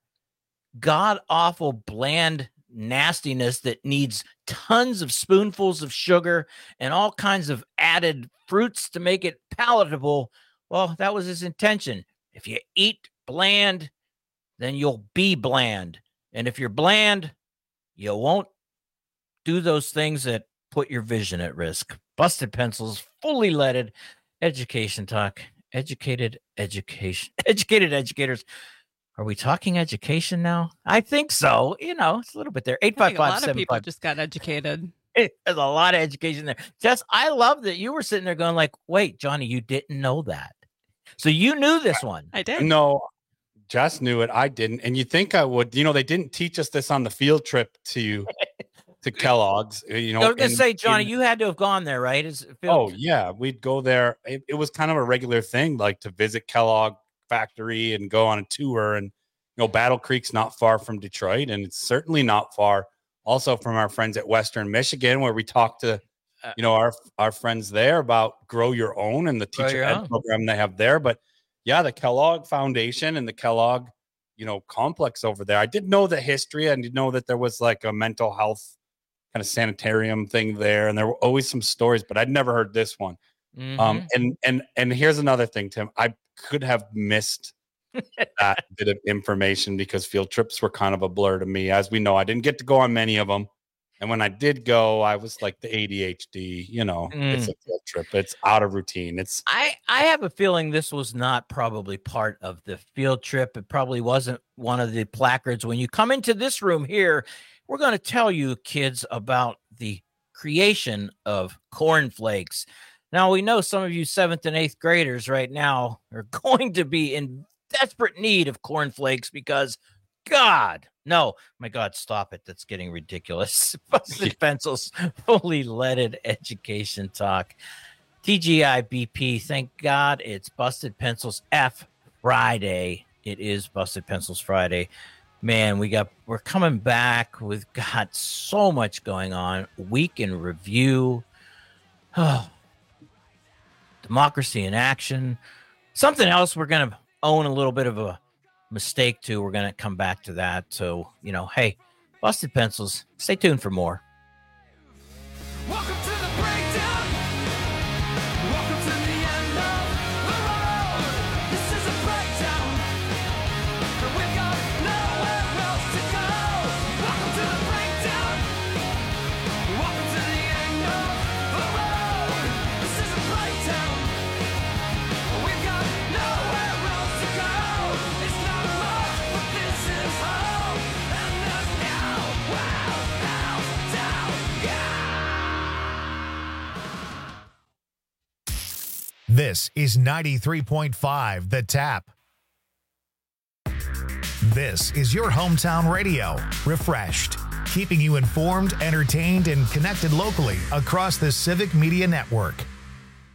[SPEAKER 17] god-awful bland nastiness that needs tons of spoonfuls of sugar and all kinds of added fruits to make it palatable. Well, that was his intention. If you eat bland, then you'll be bland. And if you're bland, you won't do those things that put your vision at risk. Busted Pencils, fully leaded education talk. Educated education. Educated educators. Are we talking education now? I think so. You know, it's a little bit there. eight five five,
[SPEAKER 19] A lot of
[SPEAKER 17] seven
[SPEAKER 19] people
[SPEAKER 17] five
[SPEAKER 19] just got educated.
[SPEAKER 17] There's a lot of education there. Jess, I love that you were sitting there going like, wait, Johnny, you didn't know that. So you knew this one.
[SPEAKER 19] I did.
[SPEAKER 18] No, Jess knew it. I didn't. And you think I would. You know, they didn't teach us this on the field trip to to Kellogg's. You know,
[SPEAKER 17] I was going to
[SPEAKER 18] and-
[SPEAKER 17] say, Johnny,
[SPEAKER 18] and-
[SPEAKER 17] you had to have gone there, right? Is it
[SPEAKER 18] Oh yeah, we'd go there. It, it was kind of a regular thing, like to visit Kellogg factory and go on a tour. And you know, Battle Creek's not far from Detroit, and it's certainly not far also from our friends at Western Michigan, where we talked to you know our our friends there about Grow Your Own and the
[SPEAKER 17] Grow
[SPEAKER 18] teacher
[SPEAKER 17] Your
[SPEAKER 18] ed
[SPEAKER 17] Own.
[SPEAKER 18] program they have there. But yeah, the Kellogg Foundation and the Kellogg you know complex over there. I did know the history. I did know that there was like a mental health kind of sanitarium thing there, and there were always some stories, but I'd never heard this one.
[SPEAKER 17] Mhm.
[SPEAKER 18] Um, and and and here's another thing, Tim. I could have missed that bit of information because field trips were kind of a blur to me. As we know, I didn't get to go on many of them, and when I did go, I was like the A D H D. You know, it's
[SPEAKER 17] Mm.
[SPEAKER 18] a field trip. It's out of routine. It's
[SPEAKER 17] I, I have a feeling this was not probably part of the field trip. It probably wasn't one of the placards. When you come into this room here, we're going to tell you, kids, about the creation of cornflakes. Now, we know some of you seventh and eighth graders right now are going to be in desperate need of cornflakes because, God, no, my God, stop it. That's getting ridiculous. Busted Pencils, fully leaded education talk. T G I B P, thank God it's Busted Pencils F Friday. It is Busted Pencils Friday. Man, we got we're coming back. We've got so much going on. Week in review. Oh, democracy in action. Something else we're gonna own a little bit of a mistake to. We're gonna come back to that. So, you know, hey, Busted Pencils, stay tuned for more.
[SPEAKER 23] Welcome to the breakdown. Welcome to the end of the road. This is a breakdown. But we've got nowhere else to go. Welcome to the breakdown. Welcome to the end of the road. This is a breakdown. We've got nowhere else to go. It's not much, but this is home. And there's nowhere else to go.
[SPEAKER 1] This is ninety-three point five The Tap. This is your hometown radio, refreshed, keeping you informed, entertained, and connected locally across the Civic Media Network.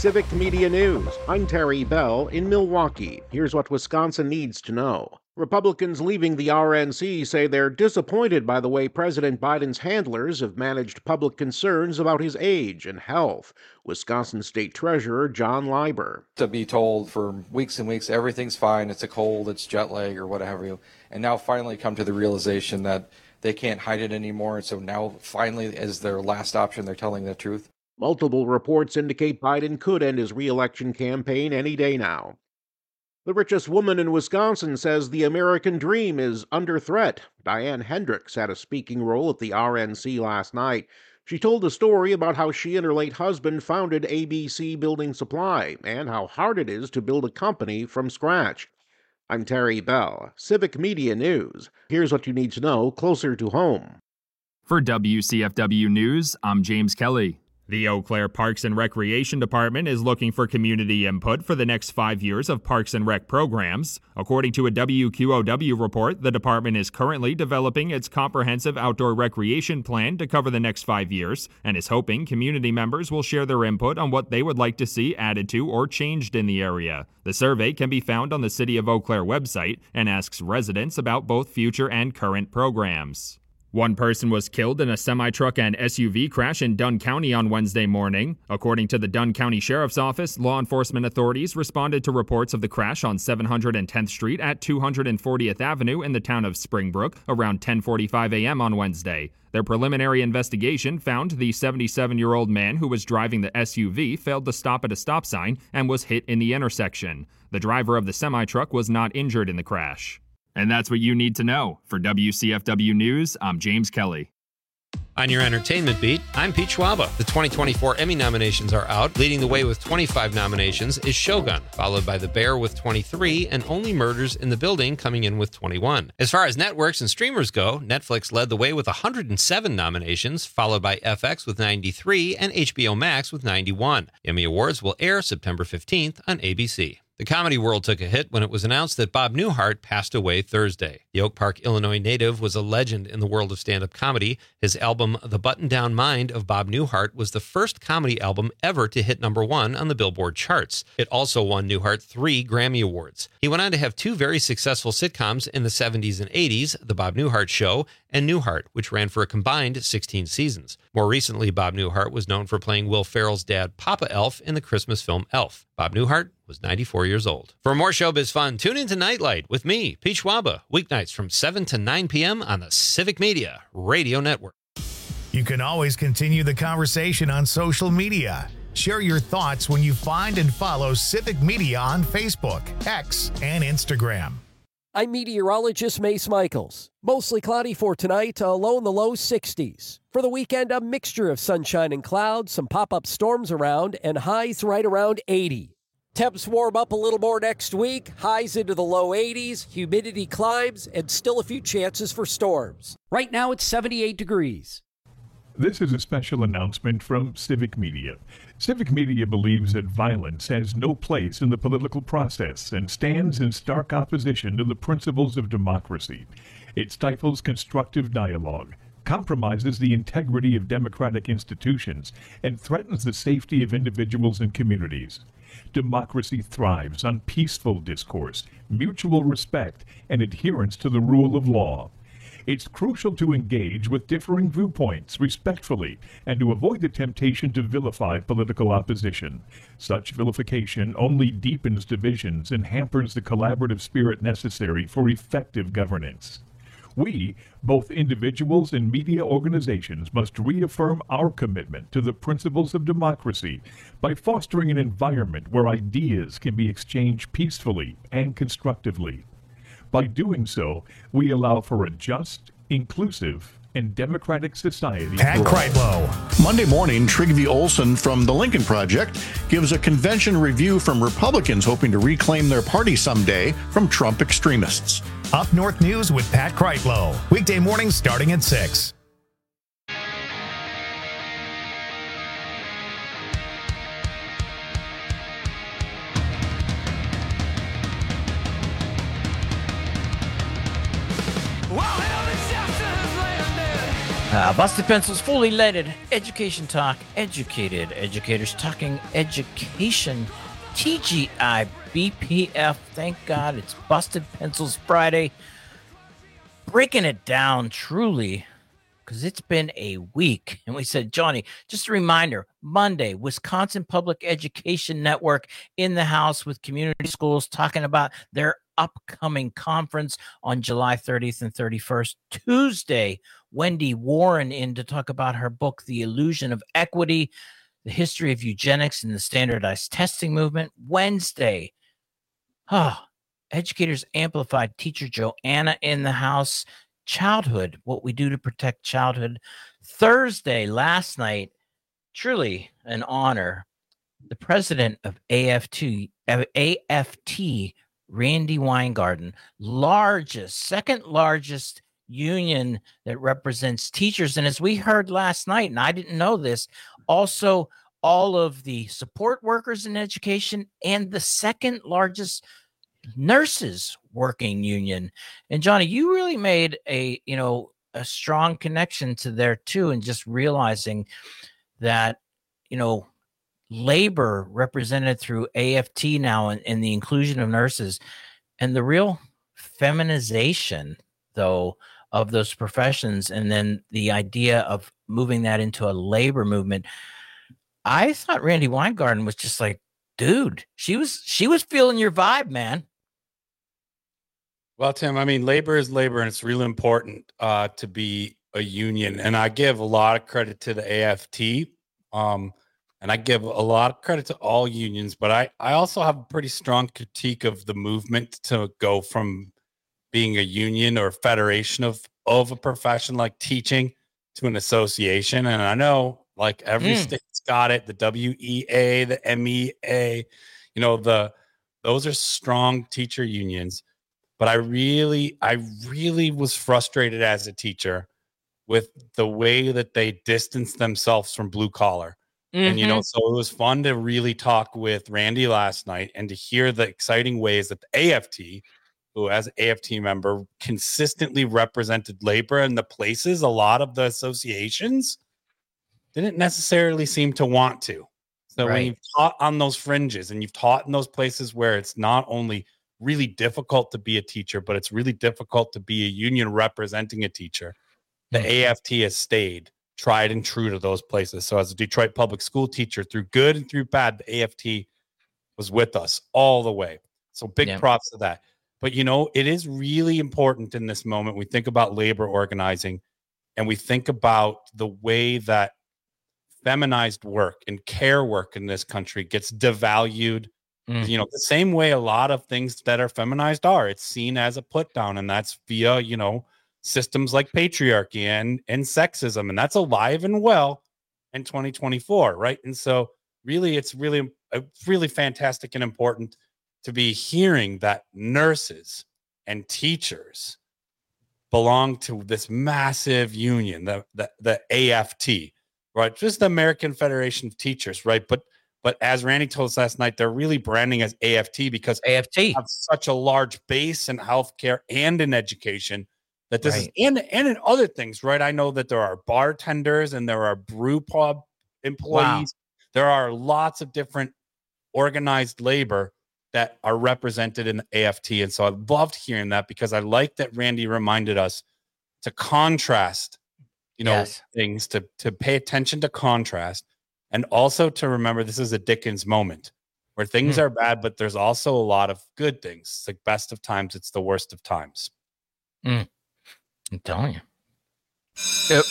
[SPEAKER 6] Civic Media News. I'm Terry Bell in Milwaukee. Here's what Wisconsin needs to know. Republicans leaving the R N C say they're disappointed by the way President Biden's handlers have managed public concerns about his age and health. Wisconsin State Treasurer John Leiber.
[SPEAKER 2] To be told for weeks and weeks, everything's fine, it's a cold, it's jet lag or whatever, and now finally come to the realization that they can't hide it anymore, and so now finally, as their last option, they're telling the truth.
[SPEAKER 6] Multiple reports indicate Biden could end his re-election campaign any day now. The richest woman in Wisconsin says the American dream is under threat. Diane Hendricks had a speaking role at the R N C last night. She told a story about how she and her late husband founded A B C Building Supply and how hard it is to build a company from scratch. I'm Terry Bell, Civic Media News. Here's what you need to know closer to home.
[SPEAKER 9] For W C F W News, I'm James Kelly. The Eau Claire Parks and Recreation Department is looking for community input for the next five years of Parks and Rec programs. According to a W Q O W report, the department is currently developing its comprehensive outdoor recreation plan to cover the next five years and is hoping community members will share their input on what they would like to see added to or changed in the area. The survey can be found on the City of Eau Claire website and asks residents about both future and current programs. One person was killed in a semi-truck and S U V crash in Dunn County on Wednesday morning. According to the Dunn County Sheriff's Office, law enforcement authorities responded to reports of the crash on seven hundred tenth Street at two hundred fortieth Avenue in the town of Springbrook around ten forty-five a.m. on Wednesday. Their preliminary investigation found the seventy-seven-year-old man who was driving the S U V failed to stop at a stop sign and was hit in the intersection. The driver of the semi-truck was not injured in the crash. And that's what you need to know. For W C F W News, I'm James Kelly.
[SPEAKER 5] On your entertainment beat, I'm Pete Schwaba. The twenty twenty-four Emmy nominations are out. Leading the way with twenty-five nominations is Shogun, followed by The Bear with twenty-three, and Only Murders in the Building coming in with twenty-one. As far as networks and streamers go, Netflix led the way with one hundred seven nominations, followed by F X with ninety-three and H B O Max with ninety-one. The Emmy Awards will air September fifteenth on A B C. The comedy world took a hit when it was announced that Bob Newhart passed away Thursday. The Oak Park, Illinois native was a legend in the world of stand-up comedy. His album, The Button-Down Mind of Bob Newhart, was the first comedy album ever to hit number one on the Billboard charts. It also won Newhart three Grammy Awards. He went on to have two very successful sitcoms in the seventies and eighties, The Bob Newhart Show and Newhart, which ran for a combined sixteen seasons. More recently, Bob Newhart was known for playing Will Ferrell's dad, Papa Elf, in the Christmas film Elf. Bob Newhart was ninety-four years old. For more showbiz fun, tune into Nightlight with me, Pete Schwaba, weeknights from seven to nine p.m. on the Civic Media Radio Network.
[SPEAKER 1] You can always continue the conversation on social media. Share your thoughts when you find and follow Civic Media on Facebook, X, and Instagram.
[SPEAKER 12] I'm meteorologist Mace Michaels. Mostly cloudy for tonight, a low in the low sixties. For the weekend, a mixture of sunshine and clouds, some pop-up storms around, and highs right around eighty. Temps warm up a little more next week, highs into the low eighties, humidity climbs, and still a few chances for storms. Right now, it's seventy-eight degrees.
[SPEAKER 13] This is a special announcement from Civic Media. Civic Media believes that violence has no place in the political process and stands in stark opposition to the principles of democracy. It stifles constructive dialogue, compromises the integrity of democratic institutions, and threatens the safety of individuals and communities. Democracy thrives on peaceful discourse, mutual respect, and adherence to the rule of law. It's crucial to engage with differing viewpoints respectfully and to avoid the temptation to vilify political opposition. Such vilification only deepens divisions and hampers the collaborative spirit necessary for effective governance. We, both individuals and media organizations, must reaffirm our commitment to the principles of democracy by fostering an environment where ideas can be exchanged peacefully and constructively. By doing so, we allow for a just, inclusive, and democratic society.
[SPEAKER 1] Pat Kreitlow.
[SPEAKER 15] Monday morning, Trygve Olsen from the Lincoln Project gives a convention review from Republicans hoping to reclaim their party someday from Trump extremists.
[SPEAKER 1] Up North News with Pat Kreitlow. Weekday mornings starting at six.
[SPEAKER 17] Uh, Busted Pencils, fully leaded education talk, educated educators talking education. T G I B P F, thank God it's Busted Pencils Friday. Breaking it down truly, because it's been a week. And we said, Johnny, just a reminder, Monday, Wisconsin Public Education Network in the house with community schools talking about their upcoming conference on July thirtieth and thirty-first. Tuesday, Wendy Warren in to talk about her book, The Illusion of Equity, the history of eugenics and the standardized testing movement. Wednesday, oh, Educators Amplified teacher Joanna in the house, childhood, what we do to protect childhood. Thursday, last night, truly an honor, the president of A F T, A F T, Randi Weingarten, largest, second largest union that represents teachers. And as we heard last night, and I didn't know this, also all of the support workers in education and the second largest nurses working union. And Johnny, you really made a, you know, a strong connection to there too. And just realizing that, you know, labor represented through A F T now and, and the inclusion of nurses and the real feminization though of those professions. And then the idea of moving that into a labor movement. I thought Randi Weingarten was just like, dude, she was, she was feeling your vibe, man.
[SPEAKER 18] Well, Tim, I mean, labor is labor, and it's really important uh, to be a union. And I give a lot of credit to the A F T, um, and I give a lot of credit to all unions. But I, I also have a pretty strong critique of the movement to go from being a union or federation of, of a profession like teaching to an association. And I know, like, every mm. state's got it, the W E A, the M E A, you know, the those are strong teacher unions. But I really, I really was frustrated as a teacher with the way that they distanced themselves from blue collar. Mm-hmm. And, you know, so it was fun to really talk with Randi last night and to hear the exciting ways that the A F T, who as an A F T member consistently represented labor in the places a lot of the associations didn't necessarily seem to want to. So right. when you've taught on those fringes and you've taught in those places where it's not only really difficult to be a teacher, but it's really difficult to be a union representing a teacher, the mm-hmm. A F T has stayed tried and true to those places. So as a Detroit public school teacher, through good and through bad, the A F T was with us all the way. So big yeah. props to that. But, you know, it is really important in this moment. We think about labor organizing and we think about the way that feminized work and care work in this country gets devalued. Mm. You know, the same way a lot of things that are feminized are. It's seen as a put down, and that's via, you know, systems like patriarchy and, and sexism. And that's alive and well in twenty twenty-four, right? And so really, it's really, it's really fantastic and important to be hearing that nurses and teachers belong to this massive union, the, the, the A F T, right? Just the American Federation of Teachers, right? But But as Randi told us last night, they're really branding as A F T because
[SPEAKER 17] A F T
[SPEAKER 18] have such a large base in healthcare and in education that this
[SPEAKER 17] right.
[SPEAKER 18] is and and in other things, right? I know that there are bartenders and there are brew pub employees. Wow. There are lots of different organized labor that are represented in the A F T. And so I loved hearing that because I like that Randi reminded us to contrast, you know, yes. things, to to pay attention to contrast. And also to remember this is a Dickens moment where things mm. are bad, but there's also a lot of good things. It's like best of times, it's the worst of times.
[SPEAKER 17] Mm. I'm telling you. Yep.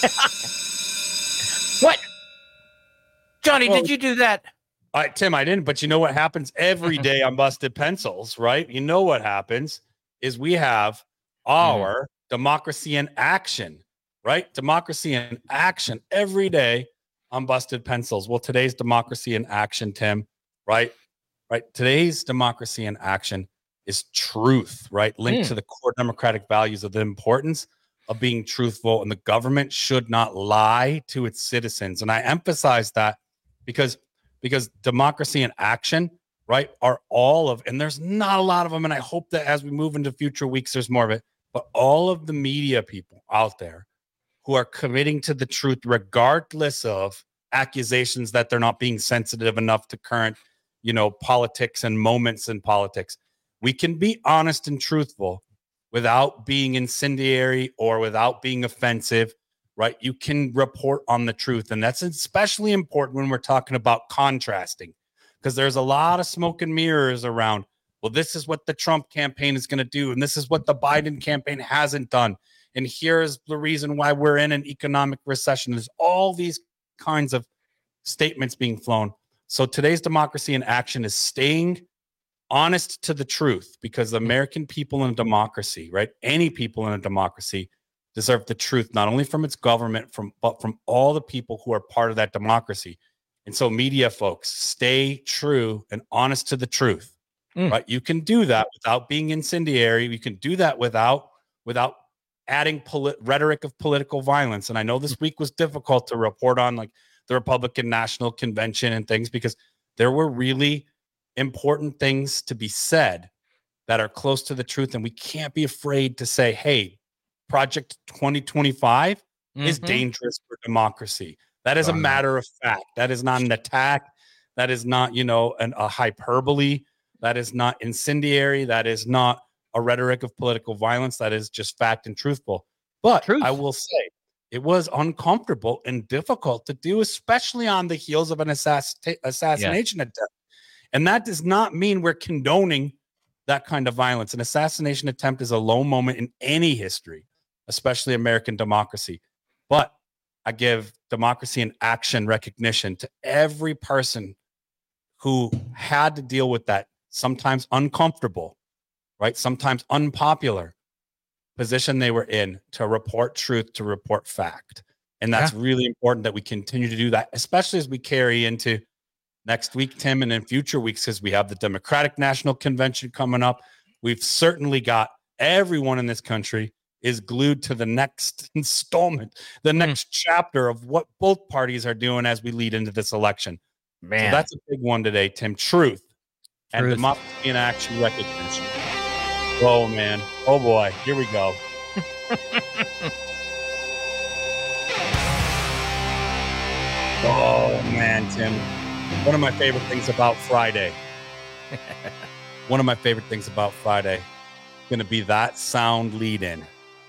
[SPEAKER 17] What? Johnny, well, did you do that?
[SPEAKER 18] I, Tim, I didn't, but you know what happens every day on Busted Pencils, right? You know what happens is we have our mm. Democracy in Action, right? Democracy in Action every day on Busted Pencils. Well, today's Democracy in Action, Tim, right? Right. Today's Democracy in Action is truth, right? Linked mm. to the core democratic values of the importance of being truthful, and the government should not lie to its citizens. And I emphasize that because, because Democracy in Action, right, are all of, and there's not a lot of them, and I hope that as we move into future weeks, there's more of it, but all of the media people out there who are committing to the truth, regardless of accusations that they're not being sensitive enough to current, you know, politics and moments in politics. We can be honest and truthful without being incendiary or without being offensive, right? You can report on the truth. And that's especially important when we're talking about contrasting, because there's a lot of smoke and mirrors around. Well, this is what the Trump campaign is going to do, and this is what the Biden campaign hasn't done. And here's the reason why we're in an economic recession. There's all these kinds of statements being flown. So today's Democracy in Action is staying honest to the truth, because the American people in a democracy, right? Any people in a democracy deserve the truth, not only from its government, from but from all the people who are part of that democracy. And so media folks, stay true and honest to the truth. Mm. Right? You can do that without being incendiary. You can do that without without adding polit- rhetoric of political violence. And I know this week was difficult to report on, like the Republican National Convention and things, because there were really important things to be said that are close to the truth. And we can't be afraid to say, hey, Project twenty twenty-five mm-hmm. is dangerous for democracy. That is a matter of fact. That is not an attack. That is not, you know, an, a hyperbole. That is not incendiary. That is not a rhetoric of political violence. That is just fact and truthful. But Truth. I will say it was uncomfortable and difficult to do, especially on the heels of an assass- assassination yeah. attempt. And that does not mean we're condoning that kind of violence. An assassination attempt is a low moment in any history, especially American democracy. But I give Democracy in Action recognition to every person who had to deal with that sometimes uncomfortable, right? Sometimes unpopular position they were in to report truth, to report fact. And that's yeah. really important that we continue to do that, especially as we carry into next week, Tim, and in future weeks, because we have the Democratic National Convention coming up. We've certainly got everyone in this country is glued to the next installment, the next mm. chapter of what both parties are doing as we lead into this election. Man, so that's a big one today, Tim. Truth, Truth. and Democracy in Action recognition. Oh, man. Oh, boy. Here we go. Oh, man, Tim. One of my favorite things about Friday. One of my favorite things about Friday. Going to be that sound lead in.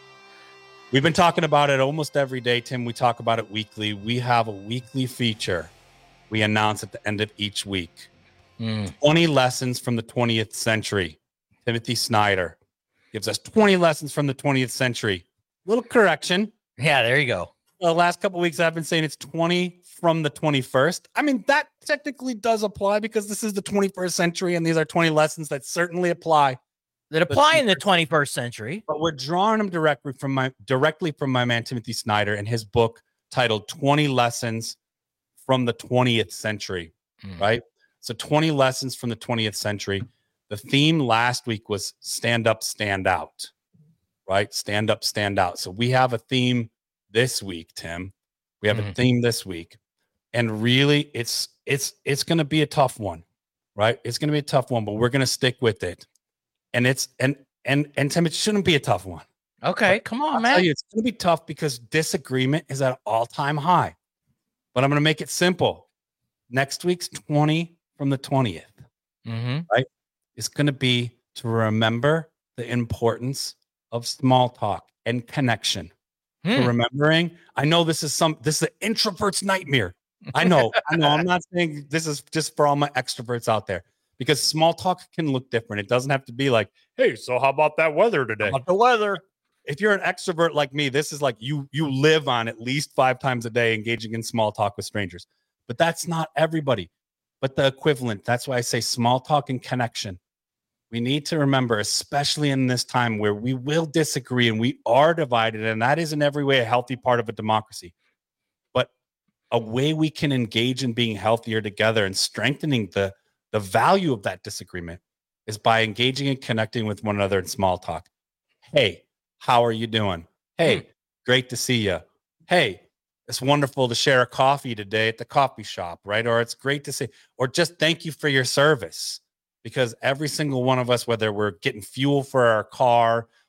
[SPEAKER 18] We've been talking about it almost every day, Tim. We talk about it weekly. We have a weekly feature we announce at the end of each week. Mm. twenty lessons from the twentieth century. Timothy Snyder gives us twenty lessons from the twentieth century. Little correction.
[SPEAKER 17] Yeah, there you go.
[SPEAKER 18] The last couple of weeks, I've been saying it's twenty from the twenty-first. I mean, that technically does apply because this is the twenty-first century, and these are twenty lessons that certainly apply.
[SPEAKER 17] That apply in the twenty-first century.
[SPEAKER 18] But we're drawing them directly from my directly from my man Timothy Snyder and his book titled twenty Lessons from the twentieth Century. Mm. Right? So twenty lessons from the twentieth century. The theme last week was stand up, stand out. Right? Stand up, stand out. So we have a theme this week, Tim. We have mm. a theme this week. And really, it's it's it's going to be a tough one. Right? It's going to be a tough one, but we're going to stick with it. And it's and and and Tim, it shouldn't be a tough one.
[SPEAKER 17] Okay, but come on, I'll man. Tell you,
[SPEAKER 18] it's going to be tough because disagreement is at an all-time high. But I'm going to make it simple. Next week's twenty from the twentieth,
[SPEAKER 17] mm-hmm.
[SPEAKER 18] right? It's going to be to remember the importance of small talk and connection. Hmm. To remembering, I know this is some this is an introvert's nightmare. I know, I know. I'm not saying this is just for all my extroverts out there. Because small talk can look different. It doesn't have to be like, hey, so how about that weather today?
[SPEAKER 17] How about the weather?
[SPEAKER 18] If you're an extrovert like me, this is like you you live on at least five times a day engaging in small talk with strangers. But that's not everybody. But the equivalent, that's why I say small talk and connection. We need to remember, especially in this time where we will disagree and we are divided, and that is in every way a healthy part of a democracy. But a way we can engage in being healthier together and strengthening the The value of that disagreement is by engaging and connecting with one another in small talk. Hey, how are you doing? Hey, mm. great to see you. Hey, it's wonderful to share a coffee today at the coffee shop, right? Or it's great to see, or just thank you for your service. Because every single one of us, whether we're getting fuel for our car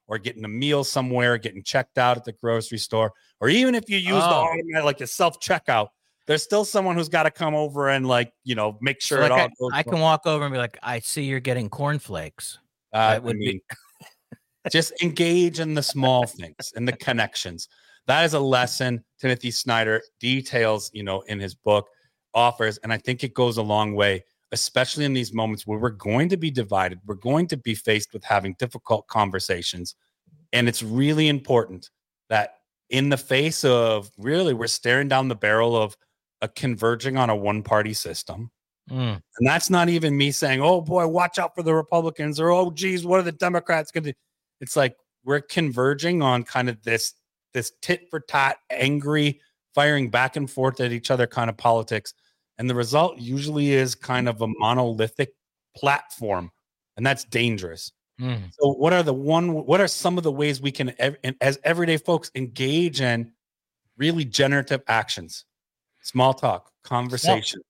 [SPEAKER 18] or getting a meal somewhere, getting checked out at the grocery store, or even if you use the
[SPEAKER 17] Oh.
[SPEAKER 18] automatic, like the self-checkout, there's still someone who's got to come over and like, you know, make sure
[SPEAKER 17] So,
[SPEAKER 18] it
[SPEAKER 17] like,
[SPEAKER 18] all
[SPEAKER 17] I,
[SPEAKER 18] goes
[SPEAKER 17] I can
[SPEAKER 18] well.
[SPEAKER 17] walk over and be like, I see you're getting cornflakes.
[SPEAKER 18] Uh,
[SPEAKER 17] That would
[SPEAKER 18] I mean,
[SPEAKER 17] be
[SPEAKER 18] just engage in the small things and the connections. That is a lesson Timothy Snyder details, you know, in his book, offers, and I think it goes a long way, especially in these moments where we're going to be divided. We're going to be faced with having difficult conversations, and it's really important that in the face of really we're staring down the barrel of a converging on a one-party system.
[SPEAKER 17] Mm.
[SPEAKER 18] And that's not even me saying, oh boy, watch out for the Republicans, or oh geez, what are the Democrats going to do? It's like we're converging on kind of this, this tit for tat, angry, firing back and forth at each other kind of politics. And the result usually is kind of a monolithic platform. And that's dangerous.
[SPEAKER 17] Mm.
[SPEAKER 18] So what are the one, what are some of the ways we can, ev- as everyday folks, engage in really generative actions? Small talk, conversations,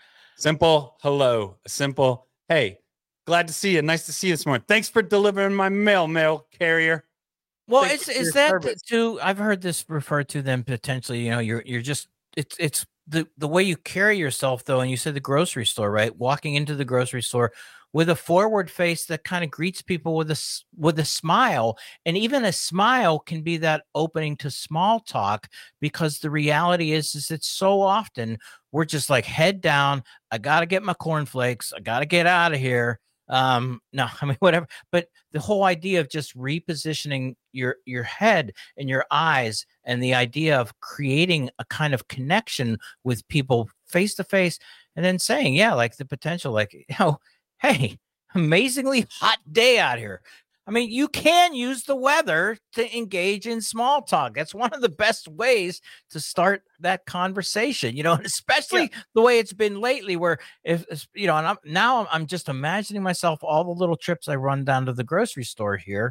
[SPEAKER 18] simple hello, a simple, hey, glad to see you. Nice to see you this morning. Thanks for delivering my mail, mail carrier.
[SPEAKER 17] Well,
[SPEAKER 18] Thank
[SPEAKER 17] it's
[SPEAKER 18] you for
[SPEAKER 17] is
[SPEAKER 18] your
[SPEAKER 17] that
[SPEAKER 18] service.
[SPEAKER 17] too? I've heard this referred to them potentially. You know, you're you're just it's it's the the way you carry yourself though. And you said the grocery store, right? Walking into the grocery store with a forward face that kind of greets people with a s- with a smile, and even a smile can be that opening to small talk, because the reality is is that so often we're just like head down. I got to get my cornflakes. I got to get out of here. Um, no, I mean, whatever, but the whole idea of just repositioning your, your head and your eyes, and the idea of creating a kind of connection with people face to face, and then saying, yeah, like the potential, like, you know, hey, amazingly hot day out here. I mean, you can use the weather to engage in small talk. That's one of the best ways to start that conversation, you know, and especially the way it's been lately, where if, you know, and I'm now I'm just imagining myself all the little trips I run down to the grocery store here.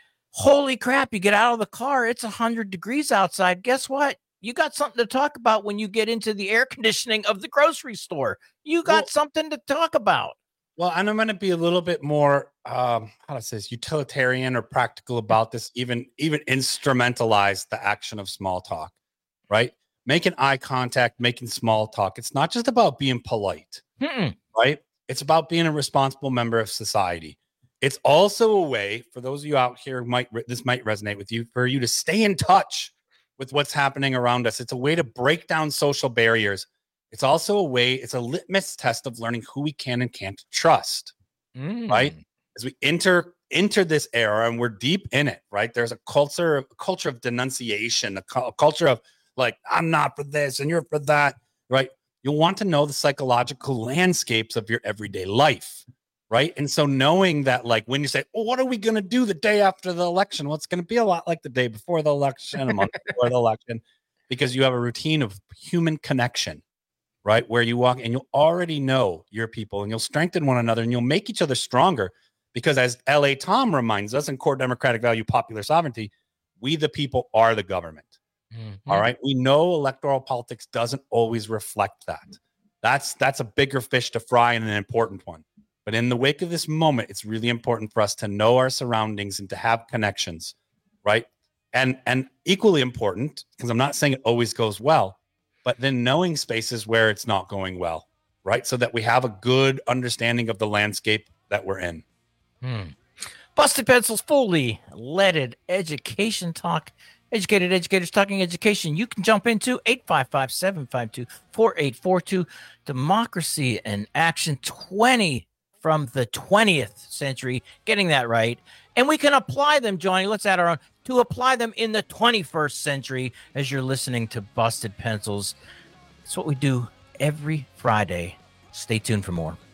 [SPEAKER 17] Holy crap, you get out of the car, it's a hundred degrees outside. Guess what? You got something to talk about when you get into the air conditioning of the grocery store. You got
[SPEAKER 18] Well-
[SPEAKER 17] something to talk about.
[SPEAKER 18] Well, and I'm going to be a little bit more, um, how to say this, utilitarian or practical about this, even, even instrumentalize the action of small talk, right? Making eye contact, making small talk. It's not just about being polite,
[SPEAKER 17] Mm-mm.
[SPEAKER 18] right? It's about being a responsible member of society. It's also a way for those of you out here who might, this might resonate with you, for you to stay in touch with what's happening around us. It's a way to break down social barriers. It's also a way, it's a litmus test of learning who we can and can't trust,
[SPEAKER 17] Mm.
[SPEAKER 18] right? As we enter enter this era, and we're deep in it, right? There's a culture, a culture of denunciation, a, cu- a culture of like, I'm not for this and you're for that, right? You'll want to know the psychological landscapes of your everyday life, right? And so knowing that, like, when you say, well, what are we going to do the day after the election? Well, it's going to be a lot like the day before the election, a month before the election, because you have a routine of human connection, right? Where you walk and you'll already know your people, and you'll strengthen one another, and you'll make each other stronger. Because as L A Tom reminds us in Core Democratic Value, Popular Sovereignty, we the people are the government.
[SPEAKER 17] Mm-hmm.
[SPEAKER 18] All right. We know electoral politics doesn't always reflect that. That's that's a bigger fish to fry and an important one. But in the wake of this moment, it's really important for us to know our surroundings and to have connections, right? And and equally important, because I'm not saying it always goes well, but then knowing spaces where it's not going well, right? So that we have a good understanding of the landscape that we're in.
[SPEAKER 17] Hmm. Busted Pencils, fully leaded education talk. Educated educators talking education. You can jump into eight five five, seven five two, four eight four two. Democracy in Action twenty from the twentieth century. Getting that right. And we can apply them, Johnny. Let's add our own. To apply them in the twenty-first century as you're listening to Busted Pencils. That's what we do every Friday. Stay tuned for more.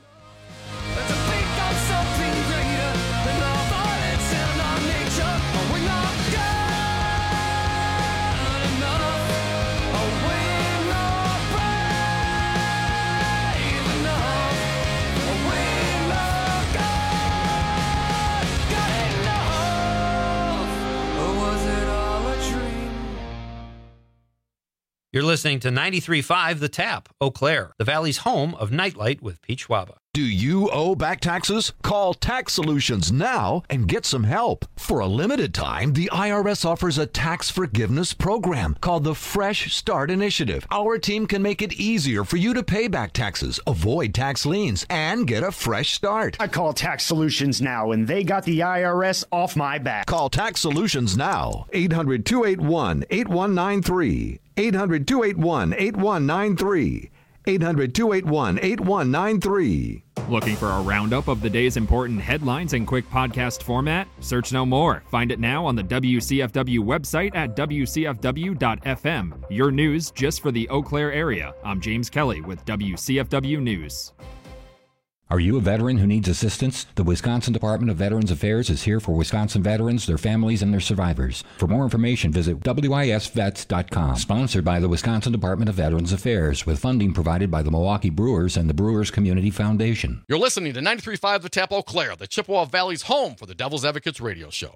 [SPEAKER 5] You're listening to ninety-three point five The Tap, Eau Claire, the Valley's home of Nightlight with Pete Schwaba.
[SPEAKER 7] Do you owe back taxes? Call Tax Solutions now and get some help. For a limited time, the I R S offers a tax forgiveness program called the Fresh Start Initiative. Our team can make it easier for you to pay back taxes, avoid tax liens, and get a fresh start.
[SPEAKER 8] I call Tax Solutions now, and they got the I R S off my back.
[SPEAKER 7] Call Tax Solutions now. eight hundred, two eight one, eight one nine three. eight hundred, two eight one, eight one nine three. eight hundred, two eight one, eight one nine three.
[SPEAKER 9] Looking for a roundup of the day's important headlines in quick podcast format? Search no more. Find it now on the W C F W website at W C F W dot F M. Your news just for the Eau Claire area. I'm James Kelly with W C F W News.
[SPEAKER 10] Are you a veteran who needs assistance? The Wisconsin Department of Veterans Affairs is here for Wisconsin veterans, their families, and their survivors. For more information, visit W I S vets dot com. Sponsored by the Wisconsin Department of Veterans Affairs, with funding provided by the Milwaukee Brewers and the Brewers Community Foundation.
[SPEAKER 11] You're listening to ninety-three point five The Tap, Eau Claire, the Chippewa Valley's home for the Devil's Advocates radio show.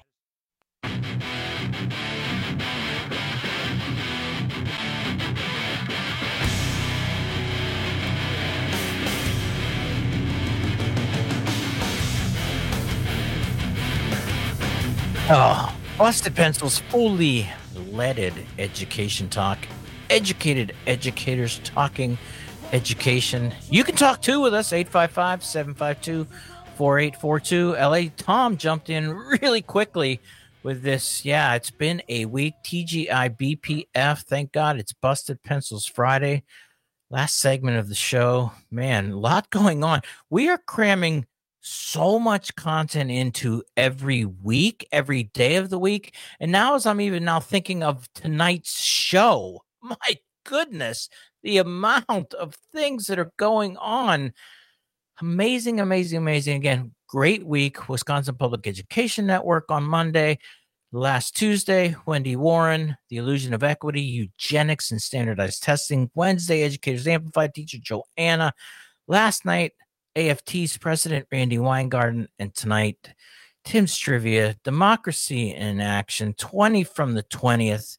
[SPEAKER 17] Oh, Busted Pencils, fully leaded education talk. Educated educators talking education. You can talk too with us, eight five five, seven five two, four eight four two. L A Tom jumped in really quickly with this. Yeah, it's been a week. T G I B P F, thank God it's Busted Pencils Friday. Last segment of the show. Man, a lot going on. We are cramming so much content into every week, every day of the week. And now as I'm even now thinking of tonight's show, my goodness, the amount of things that are going on. Amazing, amazing, amazing. Again, great week. Wisconsin Public Education Network on Monday. Last Tuesday, Wendy Warren, The Illusion of Equity, Eugenics and Standardized Testing. Wednesday, Educators Amplified, Teacher Joanna. Last night, A F T's President Randy Weingarten, and tonight, Tim's Trivia, Democracy in Action, twenty from the twentieth.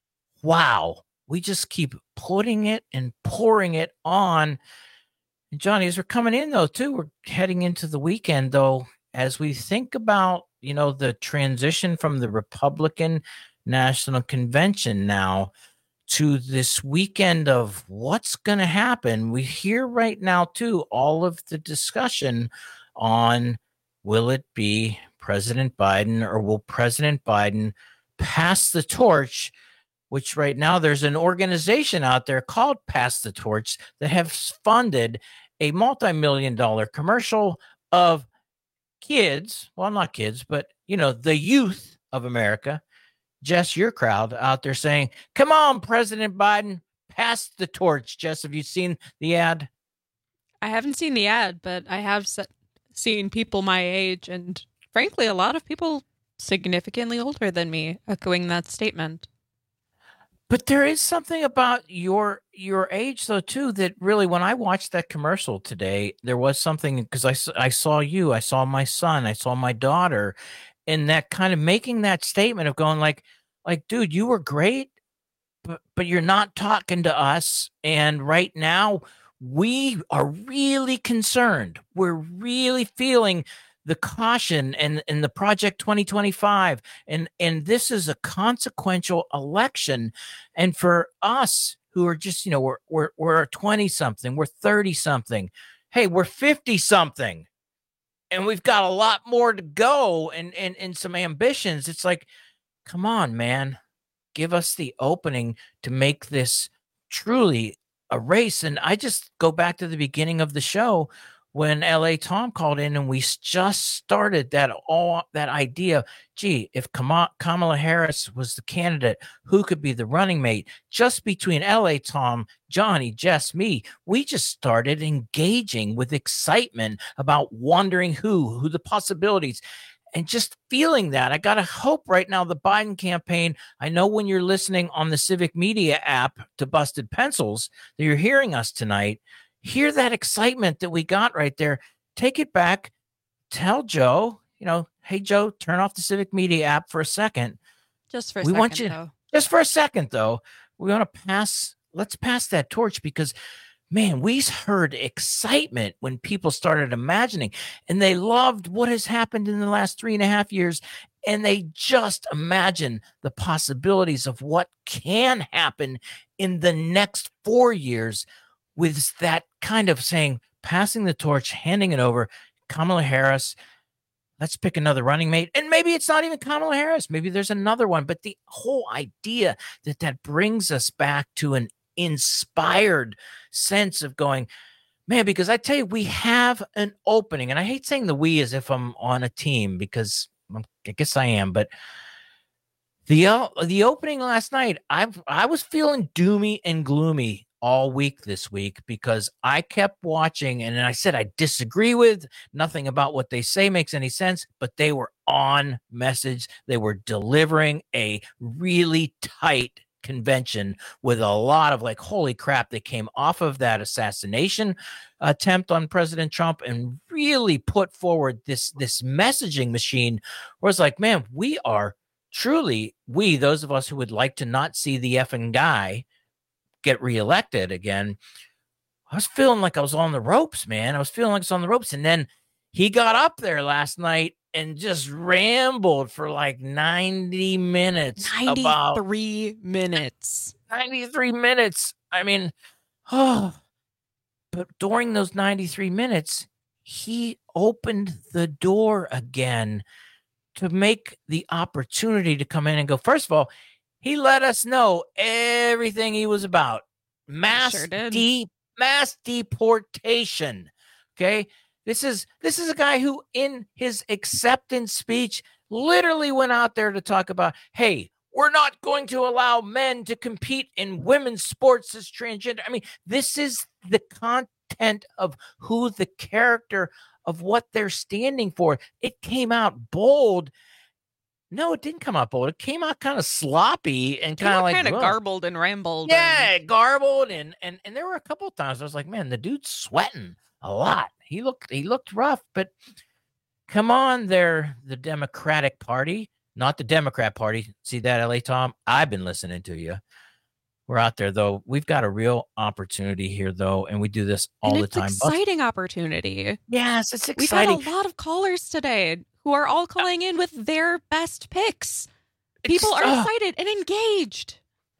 [SPEAKER 17] Wow, we just keep putting it and pouring it on. And Johnny, as we're coming in, though, too, we're heading into the weekend, though, as we think about, you know, the transition from the Republican National Convention now to this weekend of what's going to happen. We hear right now, too, all of the discussion on will it be President Biden or will President Biden pass the torch, which right now there's an organization out there called Pass the Torch that have funded a multi-million dollar commercial of kids, well, not kids, but, you know, the youth of America, Jess, your crowd out there saying, come on, President Biden, pass the torch. Jess, have you seen the ad?
[SPEAKER 19] I haven't seen the ad, but I have se- seen people my age and, frankly, a lot of people significantly older than me echoing that statement.
[SPEAKER 17] But there is something about your your age, though, too, that really, when I watched that commercial today, there was something, because I, I saw you, I saw my son, I saw my daughter, and that kind of making that statement of going like, like, dude, you were great, but, but you're not talking to us. And right now, we are really concerned. We're really feeling the caution and, and the Project twenty twenty-five. And, and this is a consequential election. And for us who are just, you know, we're, we're, we're twenty something, we're thirty something. Hey, we're fifty something. And we've got a lot more to go and, and, and some ambitions. It's like, come on, man, give us the opening to make this truly a race. And I just go back to the beginning of the show when L A Tom called in and we just started that all that idea. Gee, if Kamala Harris was the candidate, who could be the running mate? Just between L A Tom, Johnny, Jess, me, we just started engaging with excitement about wondering who, who the possibilities, and just feeling that. I got to hope right now the Biden campaign, I know when you're listening on the Civic Media app to Busted Pencils that you're hearing us tonight, hear that excitement that we got right there. Take it back. Tell Joe, you know, hey, Joe, turn off the Civic Media app for a second.
[SPEAKER 19] Just for a
[SPEAKER 17] we
[SPEAKER 19] second,
[SPEAKER 17] want you,
[SPEAKER 19] though.
[SPEAKER 17] Just for a second, though. We want to pass let's pass that torch because, man, we heard excitement when people started imagining, and they loved what has happened in the last three and a half years. And they just imagine the possibilities of what can happen in the next four years with that kind of saying, passing the torch, handing it over. Kamala Harris, let's pick another running mate. And maybe it's not even Kamala Harris. Maybe there's another one. But the whole idea that that brings us back to an inspired sense of going, man, because I tell you, we have an opening. And I hate saying the we as if I'm on a team because I guess I am. But the uh, the opening last night, I I was feeling doomy and gloomy all week this week because I kept watching and I said I disagree with nothing about what they say makes any sense, but they were on message. They were delivering a really tight convention with a lot of like, holy crap, they came off of that assassination attempt on President Trump and really put forward this this messaging machine where it's like, man, we are truly, we, those of us who would like to not see the effing guy get reelected again. I was feeling like I was on the ropes, man. I was feeling like I was on the ropes. And then he got up there last night and just rambled for like ninety minutes.
[SPEAKER 19] ninety-three
[SPEAKER 17] about,
[SPEAKER 19] minutes.
[SPEAKER 17] ninety-three minutes. I mean, oh, but during those ninety-three minutes, he opened the door again to make the opportunity to come in and go. First of all, he let us know everything he was about. Mass
[SPEAKER 19] Sure did.
[SPEAKER 17] de- mass deportation. Okay. This is this is a guy who in his acceptance speech literally went out there to talk about, hey, we're not going to allow men to compete in women's sports as transgender. I mean, this is the content of who the character of what they're standing for. It came out bold. No, it didn't come out bold. It came out kind of sloppy and kind of like
[SPEAKER 19] kind of
[SPEAKER 17] ugh.
[SPEAKER 19] garbled and rambled.
[SPEAKER 17] Yeah,
[SPEAKER 19] and-
[SPEAKER 17] garbled and and and there were a couple of times I was like, man, the dude's sweating a lot. He looked he looked rough, but come on, they're the Democratic Party, not the Democrat Party. See that, L A Tom? I've been listening to you. We're out there though. We've got a real opportunity here though, and we do this all
[SPEAKER 19] and
[SPEAKER 17] the
[SPEAKER 19] it's
[SPEAKER 17] time.
[SPEAKER 19] exciting opportunity.
[SPEAKER 17] Yes, it's
[SPEAKER 19] We've
[SPEAKER 17] exciting.
[SPEAKER 19] had a lot of callers today who are all calling in with their best picks. People are
[SPEAKER 17] uh,
[SPEAKER 19] excited and engaged.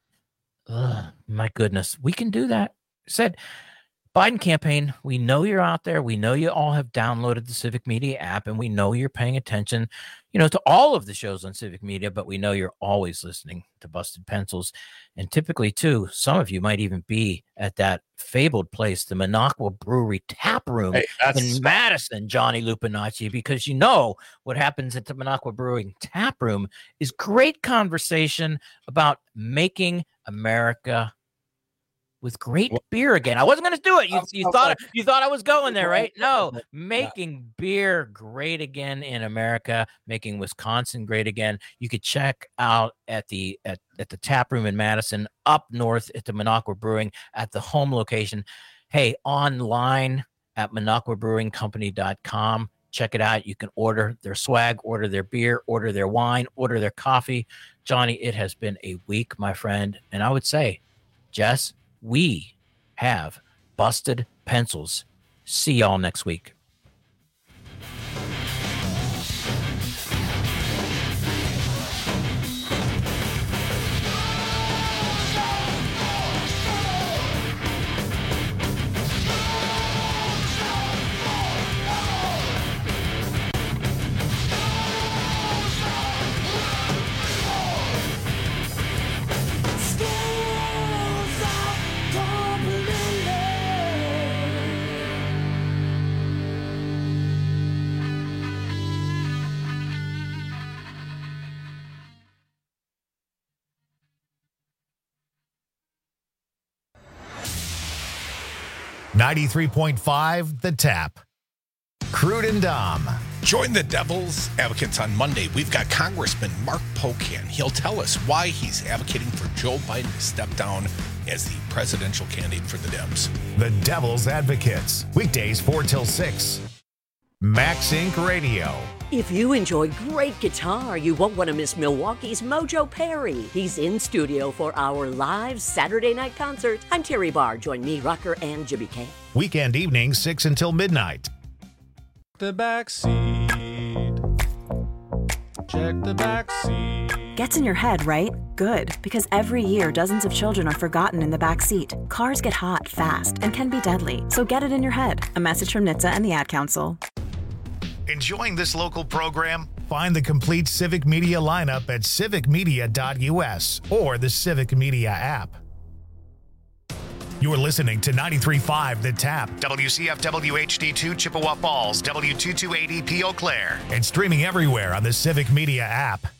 [SPEAKER 17] Ugh, my goodness, we can do that. Said Biden campaign, we know you're out there. We know you all have downloaded the Civic Media app, and we know you're paying attention, you know, to all of the shows on Civic Media, but we know you're always listening to Busted Pencils. And typically, too, some of you might even be at that fabled place, the Minocqua Brewery Tap Room
[SPEAKER 18] Hey, that's-
[SPEAKER 17] in Madison, Johnny Lupinacci, because you know what happens at the Minocqua Brewing Tap Room is great conversation about making America with great beer again. I wasn't going to do it. You, you thought you thought I was going there, right? No, making beer great again in America, making Wisconsin great again. You could check out at the at, at the tap room in Madison, up north at the Minocqua Brewing at the home location. Hey, online at minocqua brewing company dot com. Check it out. You can order their swag, order their beer, order their wine, order their coffee. Johnny, it has been a week, my friend, and I would say, Jess, we have Busted Pencils. See y'all next week.
[SPEAKER 1] ninety-three point five The Tap. Crude and Dom.
[SPEAKER 3] Join the Devil's Advocates on Monday. We've got Congressman Mark Pocan. He'll tell us why he's advocating for Joe Biden to step down as the presidential candidate for the Dems.
[SPEAKER 1] The Devil's Advocates. Weekdays four till six. Max Incorporated. Radio.
[SPEAKER 16] If you enjoy great guitar, you won't want to miss Milwaukee's Mojo Perry. He's in studio for our live Saturday night concert. I'm Terry Barr. Join me, Rucker, and Jimmy K.
[SPEAKER 1] Weekend evenings, six until midnight.
[SPEAKER 20] The back seat. Check the back seat.
[SPEAKER 21] Gets in your head, right? Good, because every year dozens of children are forgotten in the back seat. Cars get hot fast and can be deadly, so get it in your head. A message from N H T S A and the Ad Council.
[SPEAKER 1] Enjoying this local program? Find the complete Civic Media lineup at civic media dot U S or the Civic Media app. You're listening to ninety-three point five The Tap, W C F W H D two Chippewa Falls, W two two eight zero P Eau Claire, and streaming everywhere on the Civic Media app.